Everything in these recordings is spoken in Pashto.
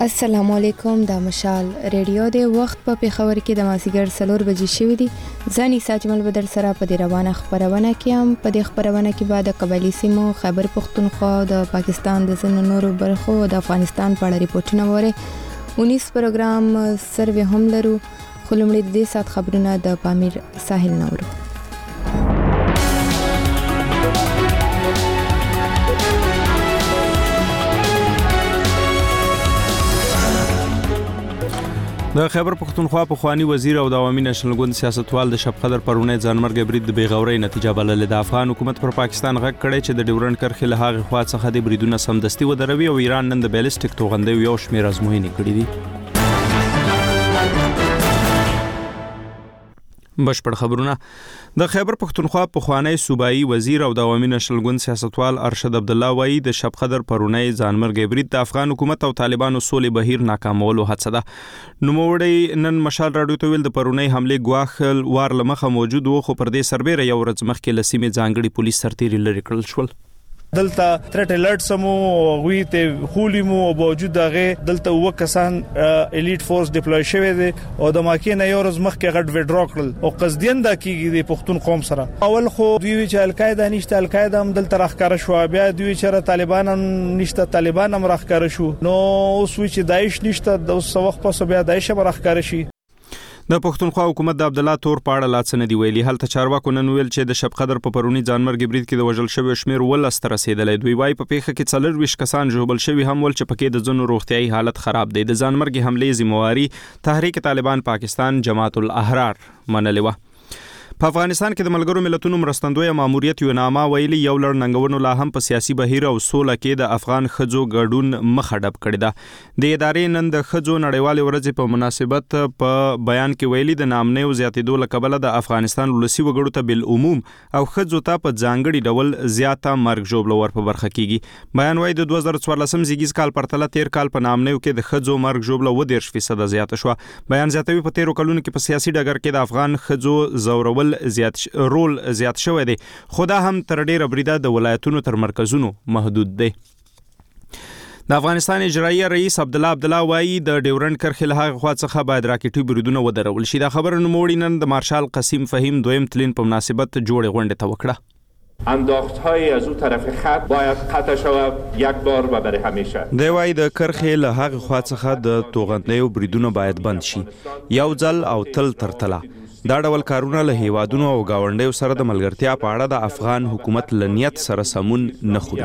السلام علیکم. د مشال ریډیو د وخت په پیښور کې د مازیګر 4 بجې شوې دي. ځاني ساجمل بدر سره په دې روانه خبرونه کې هم په دې خبرونه کې بعد قبایلی سیمو خیبر پختونخوا د پاکستان د ځینو نورو برخو د افغانستان په اړه ریپورتونه وره 19 پروګرام سروې هم لرو. خو لومړی د دې سات خبرونه د پامیر ساحل نورو. د خیبر پختونخوا پخوانی وزیر او د عوامي نېشنل ګوند سیاستوال د شب قدر پرونی ځانمرګ برید د بیغورۍ نتیجه بللې. د افغان حکومت پر پاکستان غږ کړی چې د ډیورنډ کرښې له هغې خوا څخه د بریدونه سمدستي ودروي او ایران نن د بیلسټیک توغندیو یو شمېر ازموینې کړي دي. بشپړ خبرونه. د خیبر پختونخوا پخوانی صوبایي وزیر او د عوامي نېشنل ګوند سیاستوال ارشد عبدالله وایي د شب قدر پرونی ځانمرګ برید د افغان حکومت او طالبانو سولې بهیر ناکامولو هڅه ده. نوموړی نن مشال راډیو ته ویل د پرونی حملې ګواښ وار لمخه موجود و، خو پر دې سربېره یو ورځ مخکې له سیمې ځانګړي پولیس سرتیري لرې کړل شول. دلته ترټ الرټ سمو غوي ته خولمو او باوجود هغه دلته وکسان الیټ فورس ډیپلوي شوی دي او د ماکې نه یو ورځ مخکې غټ وډرا کړل او قصدین دا کیږي د پښتون قوم سره. اول خو دوی چې القاعده نشته، القاعده هم دلته راخکاره شو، بیا دوی چې طالبان هم نشته، طالبان هم راخکاره شو، نو اوس چې داعش نشته د اوس وخت په بیا داعش هم راخکاره شي. د پښتونخوا حکومت د عبدالله تور په اړه لا څه نه دی ویلي. هلته چارواکو نن ویل چې د شب قدر په پرونی ځانمرګ برید کې د وژل شویو شمېر 12 ته رسیدلی. دوی وايي په پیښه کې 24 کسان ژوبل شوي هم ول چې پکې د ځینو روغتیايي حالت خراب دی. د ځانمرګ حملې ذمہواري تحریک طالبان پاکستان جماعت الاحرار منلې وه. په افغانستان کې د ملګرو ملتونو مرستندوی ماموریت یو نامه ویلي یو لړ ننګونو لا هم په سیاسي بهیر او سوله کې د افغان ښځو ګډون مخه ډب کړی ده. د ادارې نن د ښځو نړیوالې ورځې په مناسبت په بیان کې ویلي د نامنیو زیاتېدو له کبله د افغانستان ولسي وګړو ته بالعموم او ښځو ته په ځانګړي ډول زیاته مرګ ژوبله ور په برخه کیږي. بیان وایي د 2014 زیږیز کال پرتله تیر کال په نامنیو کې د ښځو مرګ ژوبله 30% زیاته شوه. بیان زیاتوي په تیرو کلونو کې په سیاسي ډګر کې د افغان ښځو زورول زیات شوی دی، خو دا هم تر ډیره بریده د ولایتونو تر مرکزونو محدود دی. د افغانستان اجرایي رئیس عبدالله وایي د ډیورنډ کرښې له هغې خوا څخه باید راکټي بریدونه ودرول شي. دا خبره نوموړي نن د مارشال قسیم فهیم دویم تلین په مناسبت جوړې غونډې ته وکړه. انداخت‌های از او طرف خط باید قطع شود یک بار و برای همیشه. دی وایي د کرښې له هغې خوا څخه د توغندیو بریدونه باید بند شي، یو ځل او تل تر تله. دا ډول کارونه له هیوادونو او گاونډیو سره د ملګرتیا په اړه د افغان حکومت له نیت سره سمون نه خوري.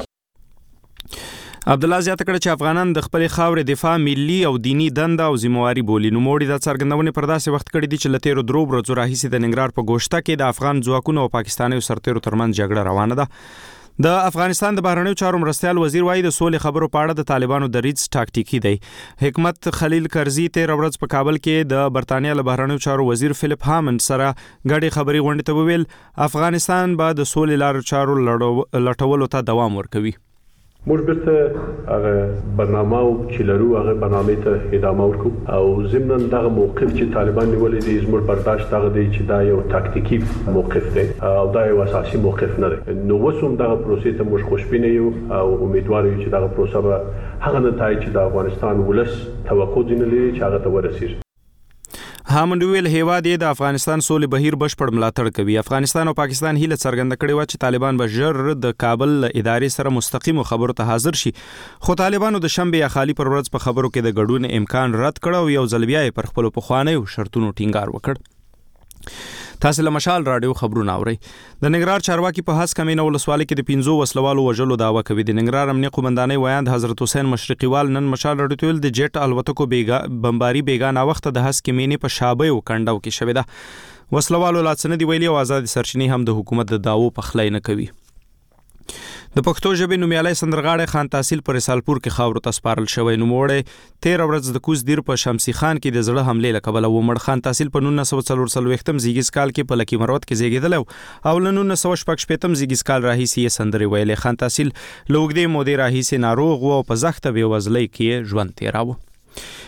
عبدالله زیاته کړه چې افغانان د خپلې خاورې دفاع ملي او دینی دنده او ذمہواري بولي. نوموړي دا څرګندونې پر داسې وخت کړي دي چې له تیرو 3 ورځو راهیسې د ننګرهار په ګوشته کې د افغان ځواکونو او پاکستانیو سرتیرو ترمنځ جګړه روانه ده. د افغانستان د بهرنیو چارو مرستیال وزیر وایي د سولې خبرو په اړه د طالبانو دریځ ټاکټیکي دی. حکمت خلیل کرزي تیر ورځ په کابل کې د برتانیا له بهرنیو چارو وزیر فلیپ هامند سره ګډې خبري غونډې ته وویل افغانستان به د سولې لارو چارو لټولو ته دوام ورکوي. موږ بیرته هغه برنامه او چې لرو هغه برنامه ته ادامه ورکو او ضمناً دغه موقف چې طالبان نیولې دي زموږ برداشت دغه دی چې دا یو تاکتیکي موقف دی او دا یو اساسي موقف نه دی. نو وسوم دغه پروسې ته موږ خوشبینه یو او امیدوار یو چې دغه پروسه به هغه نتایج چې د افغانستان ولس توقع دي نه لري چې هغه ته ورسیږي. هامند ویل هیواد د افغانستان سولې بهیر بشپړ ملاتړ کوي. افغانستان او پاکستان هیله څرګنده کړې و چې طالبان به ژر د کابل ادارې سره مستقیمو خبرو ته حاضر شي، خو طالبانو د شنبه یا خالی پر ورځ په خبرو کې د ګډون امکان رد کړ او یو ځل بیا پر خپل پخوانیو شرطونو ټینګار وکړ. تاسو له مشال راډیو خبرونه اورئ. د ننګرهار چارواکي په هڅه کمینه ولسوالۍ کې د 15 وسلوالو وژلو دعوه کوي. د ننګرهار امنیه قومندانۍ ویاند حضرت حسین مشرقیوال نن مشال راډیو ته ویل د جیټ الوتکو بمباري بیګانه وخت د هڅه کمینې په شابه او کنډو کې شوې ده. وسلوالو لا څه نه دی ویلي او آزاد سرچینې هم د حکومت د دعوو پخلی نه کوي. د پښتو ژبې نومیالی سندرغاړی خان تحصیل پر رسالپور کې خاورو ته سپارل شوی. نوموړی تیر ورځ د کوز دیر په شمسي خان کې د زړه حملې له کبله ومړ. خان تحصیل په 1944 زیږیز کال کې په لکی مروت کې زیږېدلی او له 19شپږ زیږیز کال راهیسې یې سندرې ویلې. خان تحصیل له اوږدې مودې راهیسې ناروغ و او په زښته بېوزلۍ کې ژوند تېراوه.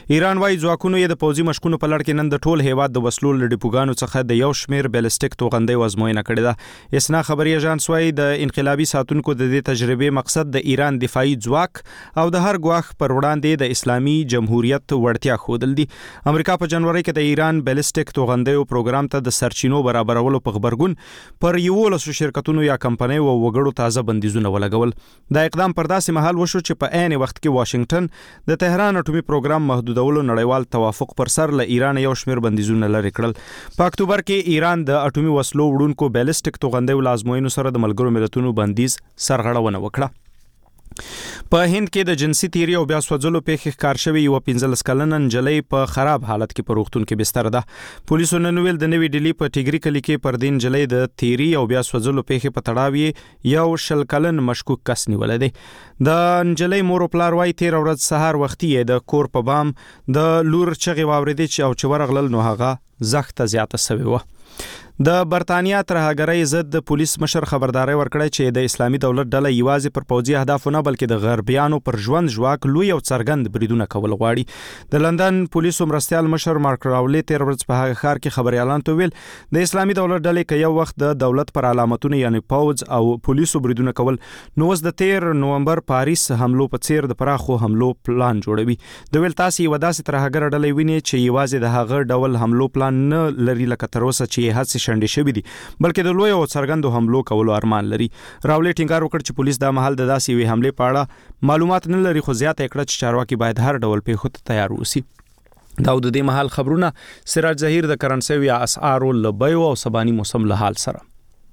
ایران وايي ځواکونو یې د پوځي مشقونو په لړ کې نن د ټول هیواد د وسلو له ډیپوګانو څخه د یو شمیر بیلسټیک توغندۍ ازموینه کړې ده. اسنا خبري اژانس وايي د انقلابي ساتونکو د دې تجربې مقصد د ایران دفاعي ځواک او د هر ګواښ پر وړاندې د اسلامي جمهوریت وړتیا ښودل دي. امریکا په جنوري کې د ایران بیلسټیک توغندیو پروګرام ته د سرچینو برابرولو په خبرګون پر 11 شرکتونو یا کمپنیو او وګړو تازه بندیزونه ولګول. دا اقدام پر داسې مهال وشو چې په عین وخت کې واشنگټن د تهران اټومي پروګرام محدودولو نړیوال توافق پر سر له ایران یو شمیر بندیزونه لرې کړل. په اکتوبر کې ایران د اټومي وسلو وړونکو بیلسټیک توغندیو لازموینو سره د ملګرو ملتونو بندیز سرغړونه وکړه. په هند کې د جنسي تیری او بیا سوځلو پیښې ښکار شوې یو 15 کلنه نجلۍ په خراب حالت کې په روغتون کې بستر ده. پولیسو نن ویل د نوې ډیلی په ټیګری کلی کې پر دین نجلۍ د تیری او بیا سوځلو پیښې په تړاو یو 20 کلن مشکوک کس نیول دی. د نجلۍ مور او پلار وايي تیر ورځ سهار وختي د کور په بام د لور چغې واوریدې چې ورغلل نو هغه زخته زیاته شوی و. د برتانیا ترهګرۍ ضد د پولیس مشر خبرداري ورکړی چې د اسلامي دولت ډله یوازې پر پوځي اهدافو نه بلکې د غربیانو پر ژوند ژواک لوی او څرګند بریدونه کول غواړي. د لندن پولیسو مرستیال مشر مارک راولي تیر ورځ په هغه ښار کې خبريالان ته ویل د اسلامي دولت ډلې کې یو وخت د دولت پر علامتونو یعنی پوځ او پولیسو بریدونه کول نو اوس د 13 نومبر پاریس حملو په څیر د پراخو حملو پلان جوړوي. د ویل تاسو یو داسې ترهګر ډلې ویني چې یوازې د هغه ډول حملو پلان نه لري لکه تر اوسه چې هڅه شنډې شوې دي بلکې د لوی او څرګندو حملو کولو ارمان لري. راولي ټینګار وکړ چې پولیس د محل د داسې وی حمله په اړه معلومات نه لري خو زیاته کړه چې چارواکي باید هر ډول پیښو ته تیار اوسي. دا د دې محل خبرونه سراج ظهیر د کرنسي یا اسعارو لبیو او سبانی موسم له حال سره.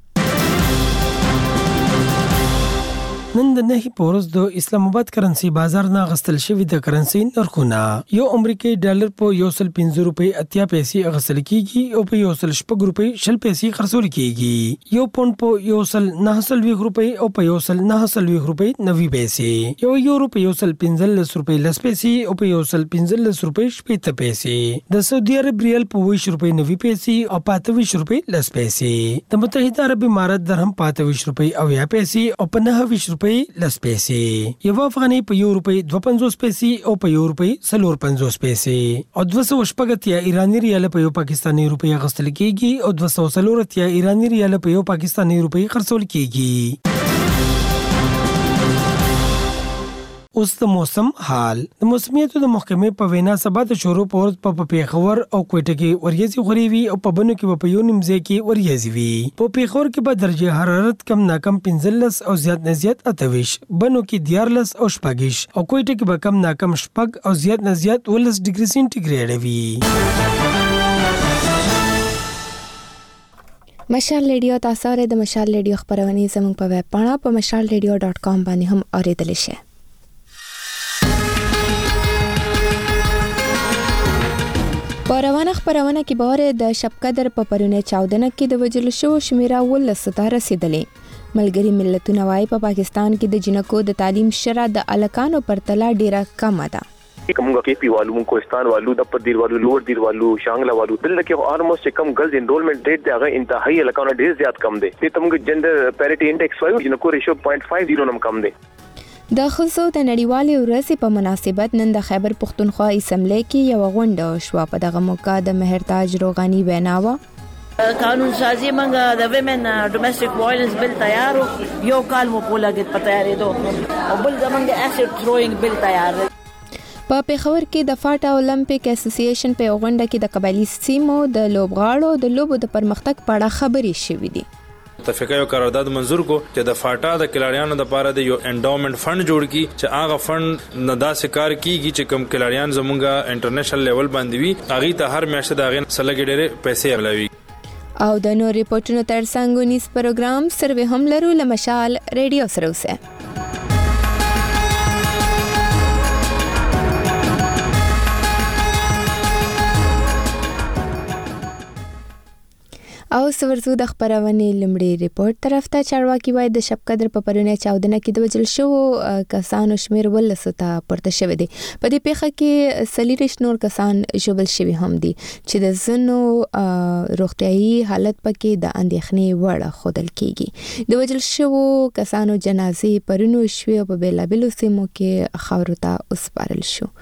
نن د نهي پورز د اسلام آباد کرنسي بازار نه غستل شوی د کرنسي نرخونه یو امریکایي ډالر په 1.50 روپۍ 80 پیسې غستل کیږي او په 1.50 روپۍ 60 پیسې خرڅول کیږي. یو پونډ په 1.90 روپۍ او په 1.90 روپۍ 90 پیسې. یو یورو په 1.15 روپۍ 10 پیسې او په 1.15 روپۍ 70 پیسې. د سعودي عرب ریال په 20 روپۍ 90 پیسې او په 28 روپۍ 10 پیسې. د متحده عرب امارات درهم په 28 روپۍ 90 پیسې او په 29 روپۍ 10 پیسې. یو افغانۍ په 1 روپۍ 52 پیسې او په 1 روپۍ 54 پیسې. او 280 ایرانی ریال په یو پاکستاني روپۍ غستل کیږي او 240 ایرانی ریال په یو پاکستاني روپۍ خرڅول کیږي. اوس د موسم حال. د موسمیاتو د محکمې په وینا سبا د شروع پورز په پیښور او کوټه کې وریځي خوري وي او په بنو کې په یو نیمځای کې وریځي وي. په پیښور کې به درجه حرارت کم ناکم 15 او زیات نه زیات 28، بنو کې 14 او 20 او کوټه کې به کم ناکم 6 او زیات نه زیات 19 ډیګري سنټیګریډ وي. مشال ریډیو تاسو لري د مشال ریډیو خبرونه زموږ په ویب پاڼه په mashalradio.com باندې هم اوریدل شئ. په روانه خبرونه کې باره د شب قدر په پرونه 14 کې د وجل شو شمیره ول ستا رسیدلې. ملګری ملتونه وايي په پاکستان کې د جنکو د تعلیم شرح د الکانو پرتله ډیره کم ده. کومه کې پی والو کوستان والو د پدیر والو لوړ دیر والو شانګلا والو دلته کې almost کم ګرلز انرولمنٹ ریټ دغه انتهایی الکانو ډیر زیات کم دی. ته تمګه جندر پیریټي انډیکس وایو جنکو ریشو 0.50 نم کم دی. د خصو د نړیوالې ورځې په مناسبت نن د خیبر پښتونخوا اسمبلی کې یو غونډه شو. په دغه موقع د مهرتاج روغانی ویناوه قانون سازی منګه د ویمن ډومېسټک وایلنس بل تیارو یو کال مو پولاګت پته یاري دو او بل زمونږ اسید تھروینګ بل تیار. په پیښور کې د فاټا اولمپیک اسوسییشن په غونډه کې د قبایلی سیمو د لوبغاړو د لوبو د پرمختګ په اړه خبرې شوې دي. اتفاقي قرارداد منظور کو چې د فاټا د کلاریانو د لپاره د یو انډاومنت فند جوړ کی چې هغه فند نه داسې کار کیږي چې کم کلاریان زمونږه انټرنیشنل لیول باندې وي هغه ته هر میاشت د هغه سلګ ډېر پیسې اغلوي. او د نور ریپورتونو ترڅنګ ونیس پروګرام سروي هم لرو لمشال ریډیو سره اوسه. او سورزو د خبرونه لمړي ریپورت طرف ته چارواکي وای د شب قدر په پرونه 14 کې د وجل شو کسانو شمیر ولسته پورته شوی دی. په دې پیښه کې سلیریش نور کسان ژوبل شوی هم دي چې د زنو روغتيایي حالت پکې د اندېښنې وړ خودل کیږي. د وجل شو کسانو جنازې پرونو شوی په بیلابلو سیمو کې خاورو ته وسپارل شو.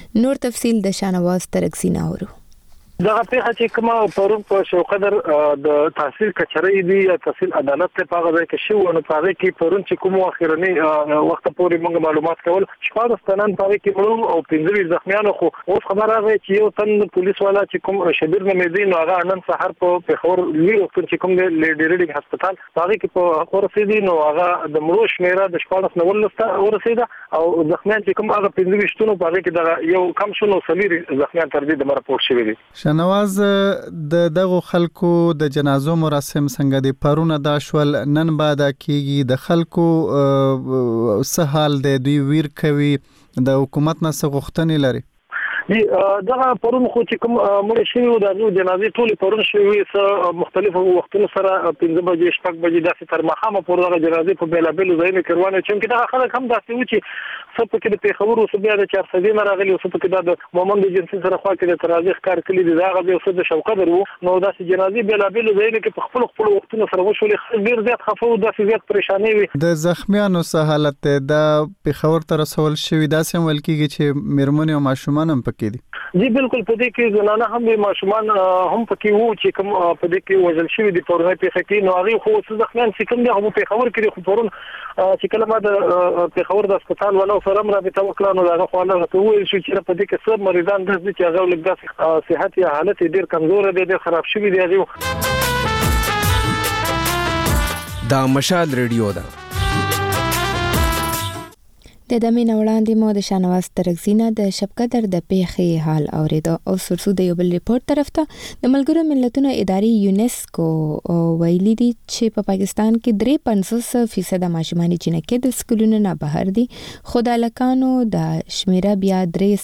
نور تفصیل د شانواز ترکزی ناورو. دغه پیښه چې کومه پرون په شوقدر د تحصیل کچري دی یا تحصیل عدالت ته پاغه ځای کې شو نو پاغه کې پرون چې کوم اخیرنی وخت پورې موږ معلومات کول شپږ ستنن پاغه کې مړو او 15 زخمیانو خو اوس خبره راغی چې یو تن پولیس والا چې کوم شبیر نمېدی نو هغه نن سحر په پیښور لوی وخت چې کوم د لیډریډ هسپتال پاغه کې په ورسېدی نو هغه د مړو شمیره د شپږ نول ورسېده او زخمیان چې کوم هغه 15 شتونو پاغه کې د یو کم شنو سمیر زخمیان تر دې د راپور شوی دي. شنواز د دغه خلکو د جنازو مراسم څنګه دي پرونه دا شول نن بعد کیږي د خلکو سهال د دوی ویر کوي د حکومت نه څه غوښتنې لري. دغه پرون خو چې کوم مړ شوی و د جنازې ټول پرون شوی څه مختلفو وختونو سره 15 بجې شپږ بجې داسې تر مخامه پورې دغه جنازې په بیلابل ځایونو کې روانه چې دا خلک هم داسې و چې څه پکې د پیښور او بیا د 400 نه راغلي او څه پکې د مومند جنسي سره خوا کې د ترازیخ کار کړی دی دا غوډه او څه د شوقدر وو نو داسې جنازې بیلابل ځایونو کې په خپل وختونو سره وشولې ډیر زیات خفه او داسې زیات پریشانی وي. د زخمیانو څه حالت د پیښور تر رسول شوی داسې ول کېږي چې مرمن او ماشومان هم پکې دي. جی بالکل په دې کې زنانه هم ماشومان هم پکې وو چې کوم په دې کې وژل شوی دي پرونه پیښه کې نو هغه خو څه زخمیان چې کوم دي هم په خبر کې خو پرون چې کله ما د پیښور د هسپتال ولا سره رابطه وکړه نو هغه خو الله ته ویل شو چې په دې کې څو مریضان د دې چې هغه لږ صحت یا حالت ډیر کمزور دي ډیر خراب شوی دي. دا مشال ریډیو ده. د دمه وړاندې مو د شانواز ترکزینه د شبقدر د پیښې حال اوریدو او سرسو د یو بل ریپورت طرف ته د ملګرو ملتونو ادارې یونیسکو ویلي دي چې په پاکستان کې 53% ماشومان چې د سکولونو نه بهر دي خو د الکانو د شمیره بیا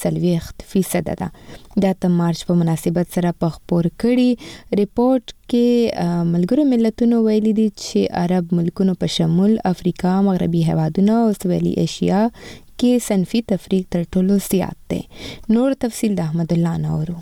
3% ده. د مارچ په مناسبت سره په خبر کړي ریپورت کې ملګرو ملتونو ویلي دي چې عرب ملکونو په شمول افریقا مغربي هیوادونه او سویلي ایشیا کې صنفي تفریق تر ټولو زیات دی. نور تفصیل د احمد الله نورو.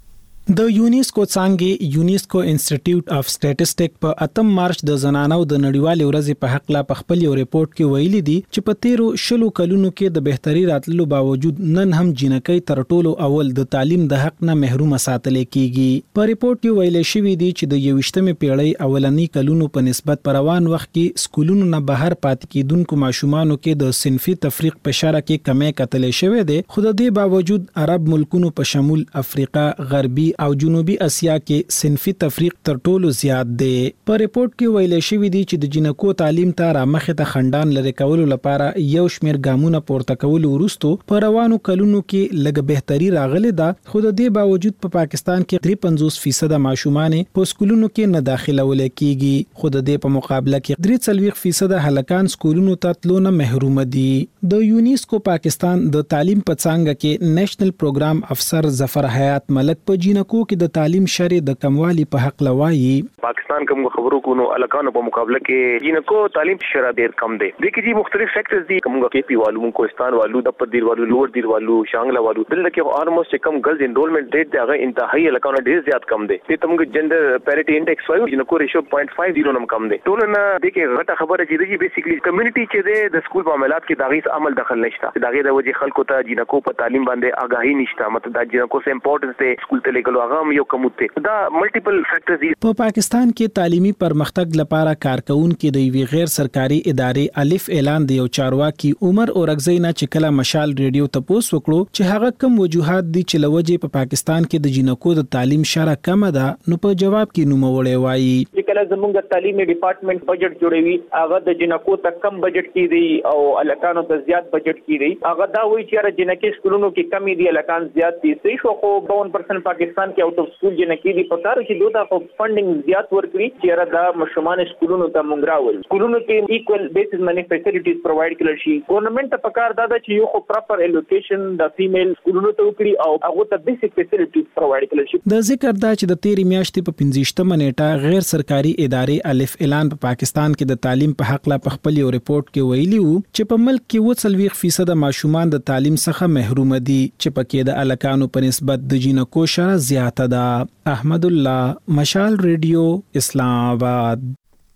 د یونیسکو څنګه یونیسکو انسټیټیوټ اف سټیټسټک په 8 مارچ د زنانو د نړیوالې ورځې په حق لا په خپل یو ریپورت کې ویلي دي چې په 13 کلونو کې د بهتري راتللو باوجود نن هم جنکۍ تر ټولو اول د تعلیم د حق نه محروم ساتل کیږي. په ریپورت کې ویل شوی دی چې د 21مې پیړۍ اولنی کلونو په نسبت پر روان وخت کې سکولونو نه بهر پاتې کیدونکو ماشومانو کې د صنفي تفریق په شاره کې کمی کتل شوی دی خو د دې باوجود عرب ملکونو په شمول افریقا غربي او جنوبي اسیا کې صنفي تفریق تر ټولو زیات دی. په ریپورت کې ویل شوی دی چې د جنکو تعلیم ته رامخه ته خندان لری کولو لپاره یو شمیر ګامونه پورته کول ورستو په روانو کلونو کې لږ بهتري راغله ده خو د دې باوجود په پاکستان کې 53% ماشومان په سکولونو کې نه داخله ول کېږي خو د دې په مقابله کې 43% هلکان سکولونو ته تلو نه محروم دي. د یونیسکو پاکستان د تعلیم په څنګه کې نېشنل پروګرام افسر ظفر حیات ملک په جنکو کې د تعلیم شری د کموالی په حق لوایي. پاکستان کوم خبرو کو نو الکانو په مقابله کې جنکو تعلیم شری ډیر کم دی. د کې مختلف فیکٹرز دي کوم کې پی والو کوستان والو د پدیر والو لوړ دیر والو شانګلا والو دل کې آلموست کم ګرلز انرولمنٹ ریټ دی هغه انتهایی الکانو ډیر زیات کم دی. د تمګ جندر پیریټی انډیکس وایو جنکو ریشو 0.50 نم کم دی. ټول نه د کې غټه خبره چې دی بیسیکلی کمیونټي چې د سکول په عملات کې داغي عمل دخل نشته. داغي د وجه خلکو ته جنکو په تعلیم باندې آگاهی نشته مطلب د جنکو سه امپورټنس دی سکول ته لګلو هغه یو کموت دا ملټیپل فیکٹرز دي. په پاکستان کې تعلیمي پرمختګ لپاره کارکونکو د یوې غیر سرکاري ادارې الف اعلان دی او چارواکي عمر اورغزی نه چې کله مشال ریډیو ته پوس وکړو چې هغه کوم وجوهات دي چې لوجه په پاکستان کې د جنکو د تعلیم شره کم ده نو په جواب کې نوموړی وایي چې کله زموږ تعلیمي ډپارټمنټ بجټ جوړوي هغه د جنکو ته کم بجټ کې دی او الکانو ته زیات بجټ کې دی. هغه دا وایي چې جنکې سکولونو کې کمی دي الکان زیات دي. صحیح خو 52% پاکستان کې اوټ اف سکول جنکې دي په کار چې دوی ته فندینګ زیات ورکړي چې را د مشمان سکولونو ته مونږ راول سکولونو کې ایکوال بیسس باندې فیسیلیټیز پرووایډ کړل شي. ګورنمنت ته پکار دا چې یو خو پراپر الوکیشن د فیمیل سکولونو ته وکړي او هغه ته بیسیک فیسیلیټیز پرووایډ کړل شي. د ذکر دا چې د 13 میاشتې په 15 نیټه غیر سرکاري ادارې الف اعلان په پاکستان کې د تعلیم په حق لا په خپل یو ریپورت کې ویلي وو چې په ملک کې 40% ماشومان د تعلیم څخه محروم دي چې پکې د الکانو په نسبت د جنکو شره زیاته ده. احمد الله مشال ریډیو اسلام آباد.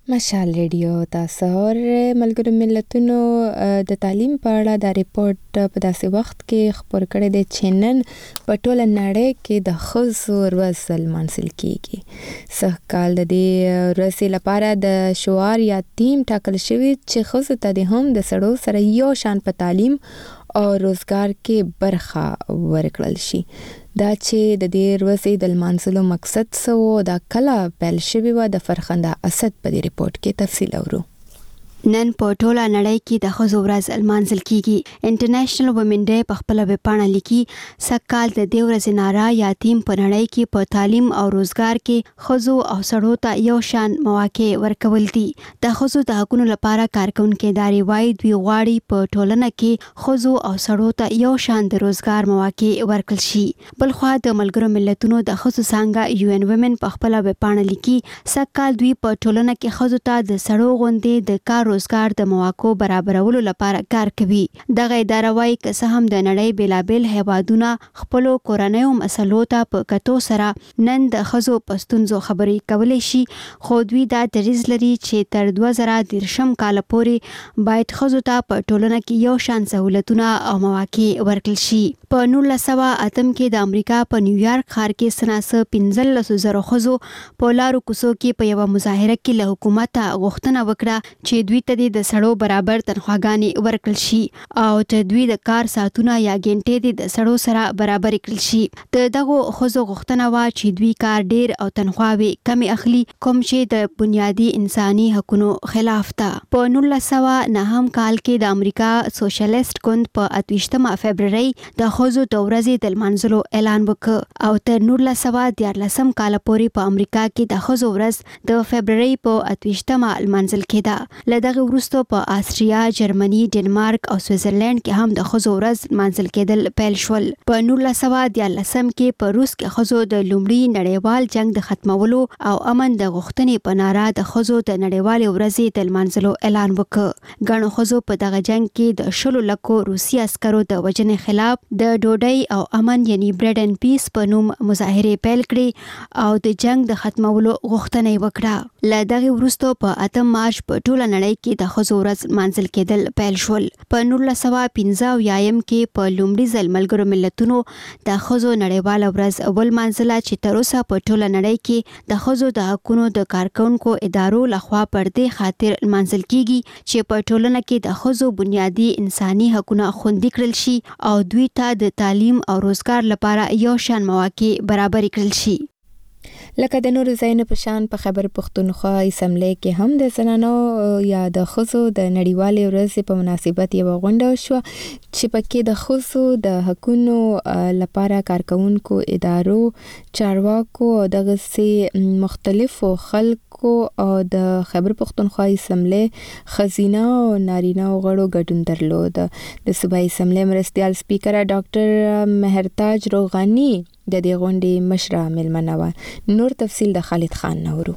مشال ریډیو تاسو اور ملګرو ملتونو د تعلیم په اړه د ریپورت په داسې وخت کې خبر کړی دی چې نن په ټوله نړۍ کې د ښځو ورځ لمانځل کیږي. سږ کال د دې ورځې لپاره د شعار یا تیم ټاکل شوی چې ښځو ته د هم د سړو سره یو شان په تعلیم او روزګار کې برخه ورکړل شي. دا چې د دې ورځې د لمانځلو مقصد څه و، دا کله پیل شوی و، د فرخنده اسد په دې ریپورت کې تفصیل اورو. نن په ټوله نړۍ کې د ښځو ورځ لمانځل کیږي. انټرنیشنل وومن ډے په خپل ویبپاڼه لیکي سږ کال د دې ورځې ناره یا تیم په نړۍ کې په تعلیم او روزګار کې ښځو او سړو ته یو شان مواقع ورکول دي. د ښځو د حقوقو لپاره کارکونکو ادارې وايي دوی غواړي په ټولنه کې ښځو او سړو ته یو شان د روزګار مواقع ورکړل شي. بلخوا د ملګرو ملتونو د ښځو څانګه UN Women په خپل ویبپاڼه لیکي سږ کال دوی په ټولنه کې ښځو ته د سړو غوندې د کار روزګار د مواقعو برابرولو لپاره کار کوي. دغه اداره وايي که څه هم د نړۍ بیلابل هیوادونه خپل کورنیو مسلو ته په کتو سره نن د ښځو په ستونزو خبرې کولی شي، خو دوی دا دریځ لري چې تر 2030 کال پورې باید ښځو ته په ټولنه کې یو شان سہولتونه او مواقع ورکړل شي. په 1908 کې د امریکا په نیویارک ښار کې سناسه 15,000 ښځو په لارو کوڅو کې په یو مظاهره کې له حکومت غوښتنه وکړه چې دوی ته د سړو برابر تنخواګانې ورکړل شي او چې دوی د کار ساعتونه یا غنټې د سړو سره برابر کړل شي. د دغه ښځو غوښتنه وا چې دوی کار ډیر او تنخواوي کم اخلي، کوم چې د بنیادی انساني حقوقو خلاف ده. په 1909 کال کې د امریکا سوشلیست ګوند په 28 فبرवरी د ښځو د ورځې د لمانځلو اعلان وکړ او تر 1914 کال پورې په امریکا کې د ښځو ورځ د فبرवरी په 28 لمانځل کېده. له دغه وروسته په آسټریا، جرمني، ډنمارک او سویټزرلند کې هم د ښځو ورځ لمانځل کېدل پیل شول. په 1914 کې په روس کې ښځو د لومړي نړیوال جنگ د ختمولو او امن د غوښتنې په ناره د ښځو د نړیوالې ورځې د لمانځلو اعلان وکړ. ګڼو ښځو په دغه جنگ کې د 10 لکو روسي عسکرو د وژنې خلاف د ډوډۍ او امن یعنی بریډ اینډ پیس په نوم مظاهره پیل کړې او د جنگ د ختمولو غوښتنه یې وکړه. له دغه وروسته په 8 مارچ په ټوله نړۍ کې د ښځو ورځ لمانځل کېدل پیل شول. په 1915 کې په لومړي ځل ملګرو ملتونو د ښځو نړیواله ورځ ولمانځله چې تر اوسه په ټوله نړۍ کې د ښځو د حقوقو د کارکونکو ادارو لخوا پر دې خاطر لمانځل کیږي چې په ټولنه کې د ښځو بنیادی انساني حقوقونه خوندي کړل شي او دوی ته د تعلیم او روزګار لپاره یو شان مواقع برابر کړل شي. لکه د نورو ځایونو په شان په خیبر پښتونخوا اسمبلی کې هم د زنانو یا د ښځو د نړیوالې ورځې په مناسبت یوه غونډه وشوه چې پکې د ښځو د حقوقو لپاره کارکونکو ادارو، چارواکو او دغسې مختلفو خلکو او د خیبر پښتونخوا اسمبلی ښځینه او نارینه غړو ګډون درلود. د صوبایي اسمبلی مرستیال سپیکر ډاکټر مهرتاج روغاني د دې غونډې مشره مېلمنه وه. نور تفصیل د خالد خان نورو.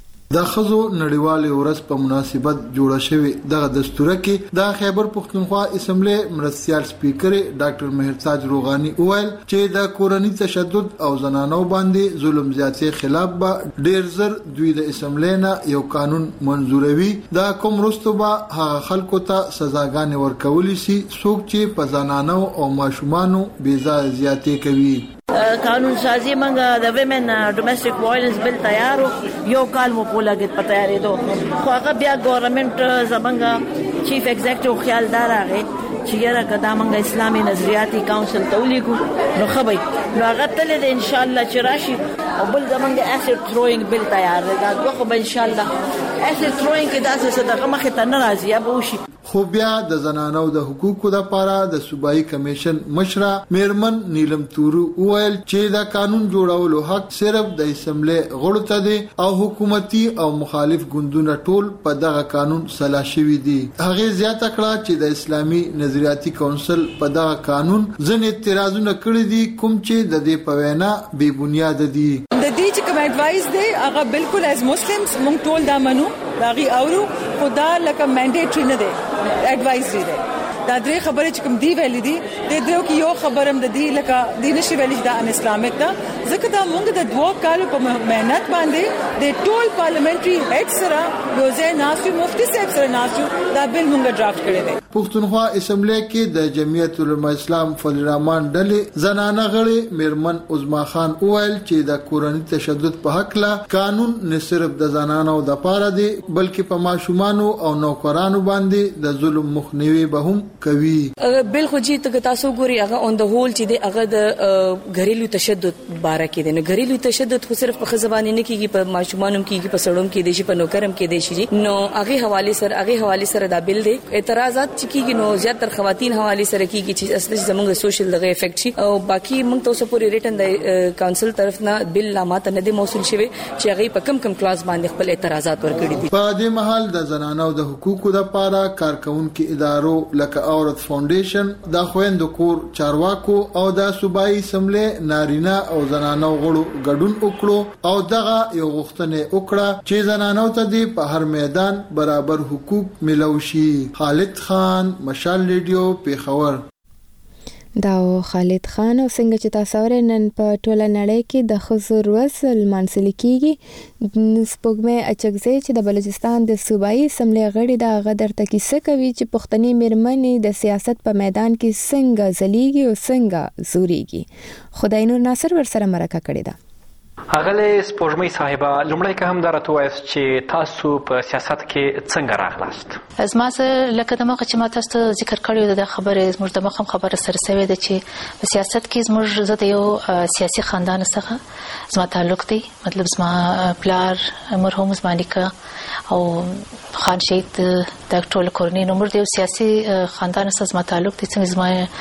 د ښځو نړیوالې ورځ په مناسبت جوړه شوې دغه دستوره کې د خیبر پښتونخوا اسمبلی مرستیال سپیکر ډاکټر مهرتاج روغاني وویل چې د کورنۍ تشدد او زنانو باندې ظلم زیاتې خلاف به ډیر زر دوی د اسمبلی نه یو قانون منزوروي د کوم وروسته به هغه خلکو ته سزاګانې ورکولی شي څوک چې په زنانو او ماشومانو بې ځایه زیاتې کوي. قانون سازی منګه د ویمن ډومېسټک وایلنس بل تیارو یو کال مو پولاګت پتیارې خو هغه بیا ګورنمنت زمنګ چیف ایگزیکټیو خیال دار هغه چې یاره کدا منګه اسلامي نظریاتي کونسل تولیکو نو خبي نو هغه تل د ان شاء الله چې راشي او بل زمنګ اسید تھروینګ بل تیار دی دا خو به ان شاء الله اسید تھروینګ کې داسې صدقه مخه ته ناراضي ابو شي. خو بیا د زنانو د حقوقو لپاره د صوبایي کمیشن مشره میرمن نیلم تورو وویل چې دا قانون جوړولو حق صرف د اسمبلی غړو ته دی او حکومتي او مخالف ګوندونه ټول په دغه قانون سلا شوي دي. هغه زیاته کړه چې د اسلامي نظریاتي کونسل په دغه قانون ځنې اعتراضونه کړي دي کوم چې د دې په وینا بې بنیاد دي. د دې چې کوم اډوایس دی هغه بالکل از مسلمانز مونږ ټول دا منو داغي اورو خدا لکه منډیټری نه دی اډوایزري دی. دا درې خبرې چې کوم دی ویلې دي د دې کې یو خبرم د دې لکه د نشي ویلې دا ان اسلامیک دا ځکه دا موږ د 2 کالو په مهنت باندې د ټول پارلیمنټري هډ سره یو ځای ناسو مفتي صاحب سره ناسو دا بل موږ ډرافټ کړی دی. پښتونخوا اسمبلی کې د جمعیت العلماء اسلام فضل الرحمن ډلې زنانه غړي میرمن عظما خان وویل چې د کورنۍ تشدد په حق لا قانون نه صرف د زنانو د پاره دی بلکې په ماشومانو او نوکرانو باندې د ظلم مخنیوي به هم کوي. بل خو چې تاسو ګوري هغه اون د هول چې دی هغه د غریلو تشدد باره کې دی. نو غریلو تشدد خو صرف په خزبانه نه کیږي په ماشومانو کیږي په سړوم کې دی په نوکرم کې دی شي. نو هغه حواله سره دا بل دی اعتراضات کیږي نو زیاتره خواتین حواله سره کیږي چې اصلي زموږ سوشل دغه افیکټ شي او باقي موږ تاسو پورې ریټن د کونسل طرف نه بل لامات نه دي موصول شوی چې هغه په کم کلاس باندې خپل اعتراضات ورکړي دي. په دې محل د زنانو د حقوقو لپاره کارکونکو ادارو لکه عورت فاونډیشن د خويندو کور چارواکو او د صوبایي اسمبلی نارینه او زنانو غړو ګډون وکړو او دغه یو غوښتنه وکړه چې زنانو ته دی په هر میدان برابر حقوق ملوشي. خالد خان مشال ریډیو پیښور. دا خالد خان او څنګه چې تاسو ورنن په ټوله نړۍ کې د حضور وصل منسل کیږي سپوږمۍ اچکزی چې د بلوچستان د صوبایي اسمبلی غړي د غدر تکیسه کوي چې پښتني میرمنې د سیاست په میدان کې څنګه ځلیږي او څنګه زوريږي. خدای نور ناصر ورسره مرکه کړې ده. اغله سپوږمۍ صاحبہ لومړی که هم درته وایست چې تاسو په سیاست کې څنګه راغلاست؟ زما سره لکه دماغه چې ما تاسو ته ذکر کړی د خبره زموږ د مخم خبره سره سوي ده چې په سیاست کې زموږ زده یو سیاسي خاندان څخه زما تعلق دی. مطلب زما پلار مرحوم زما نیکه او خان شهید د ټول کورنۍ نومر دی سیاسي خاندان سره زما تعلق دی. څنګه